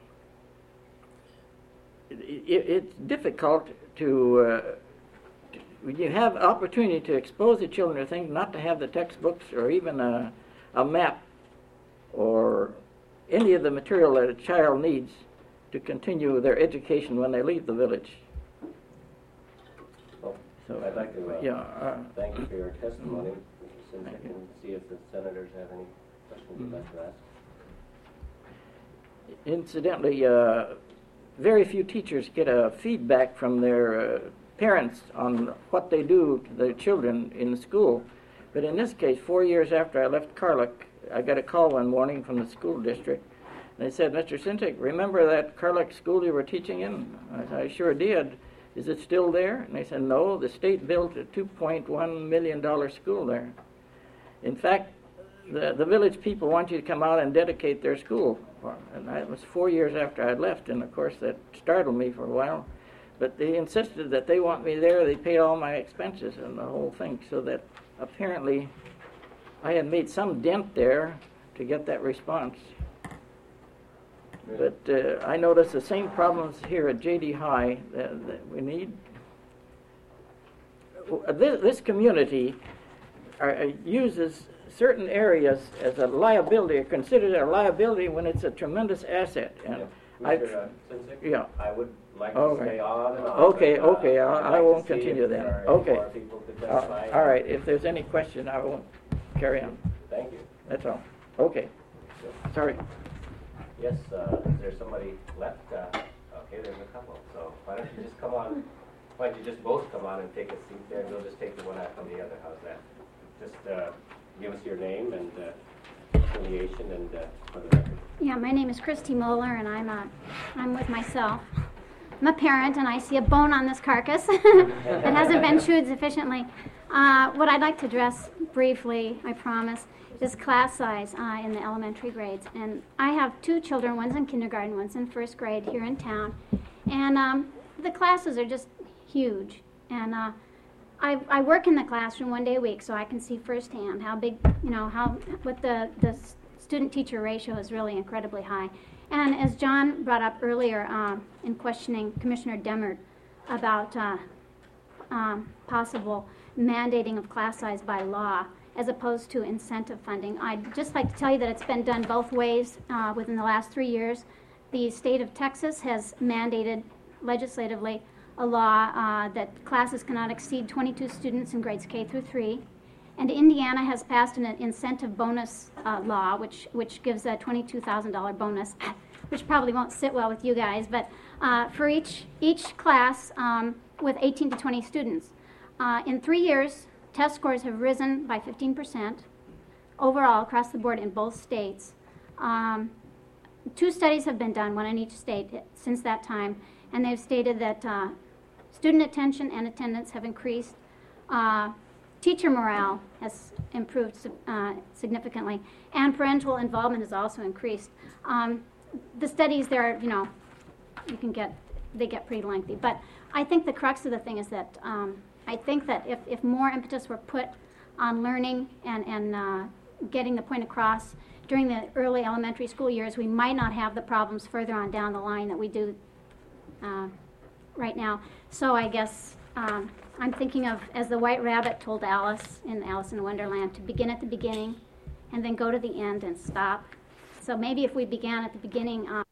it, it, it's difficult to, uh, to, when you have opportunity to expose the children to things, not to have the textbooks or even a, a map or any of the material that a child needs to continue their education when they leave the village. Well, So, I'd like to uh, yeah, uh, thank you for your testimony. Since I Thank can you. see if the senators have any questions you'd like to ask. Incidentally, uh, very few teachers get a feedback from their uh, parents on what they do to their children in the school. But in this case, four years after I left Carlick, I got a call one morning from the school district. They said, "Mister Sintek, remember that Carlick school you were teaching in?" I said, "I sure did. Is it still there?" And they said, "No, the state built a two point one million dollars school there. In fact, the, the village people want you to come out and dedicate their school." And that was four years after I'd left, and of course that startled me for a while. But they insisted that they want me there. They paid all my expenses and the whole thing, so that apparently I had made some dent there to get that response. But uh, I noticed the same problems here at J D High that, that we need. This, this community are, uses certain areas as a liability, or considers it a liability when it's a tremendous asset. And Yeah. I, Mister Uh, Sinzik, yeah. I would like to Okay. stay on and on. Okay, but, uh, okay, I- I'd I like to won't see if continue there then. are any Okay. more people to Uh, testify. all right, if there's any question, I won't carry on. Thank you. That's all. Okay. Sorry. Yes, uh, is there somebody left? Uh, okay, there's a couple. So why don't you just come on, why don't you just both come on and take a seat there, and we'll just take the one after the other. How's that? Just uh, give us your name and uh, affiliation and uh, for the record. Yeah, my name is Christy Moeller, and I'm uh, I'm with myself. I'm a parent, and I see a bone on this carcass that hasn't been chewed sufficiently. Uh, what I'd like to address briefly, I promise, is class size uh, in the elementary grades. And I have two children, one's in kindergarten, one's in first grade here in town. And um, the classes are just huge. And uh, I, I work in the classroom one day a week, so I can see firsthand how big, you know, how what the, the student-teacher ratio is really incredibly high. And as John brought up earlier uh, in questioning Commissioner Demmert about uh, um, possible mandating of class size by law as opposed to incentive funding, I'd just like to tell you that it's been done both ways uh, within the last three years. The state of Texas has mandated legislatively a law uh, that classes cannot exceed twenty-two students in grades K through three. And Indiana has passed an incentive bonus uh, law, which, which gives a twenty-two thousand dollars bonus, which probably won't sit well with you guys, but uh, for each, each class um, with eighteen to twenty students. Uh, in three years, test scores have risen by fifteen percent overall across the board in both states. Um, two studies have been done, one in each state, since that time, and they've stated that uh, student attention and attendance have increased. Uh, teacher morale has improved uh, significantly, and parental involvement has also increased. Um, the studies there, you know, you can get, they get pretty lengthy, but I think the crux of the thing is that um, I think that if, if more impetus were put on learning and, and uh, getting the point across during the early elementary school years, we might not have the problems further on down the line that we do uh, right now. So I guess um, I'm thinking of, as the White Rabbit told Alice in Alice in Wonderland, to begin at the beginning and then go to the end and stop. So maybe if we began at the beginning of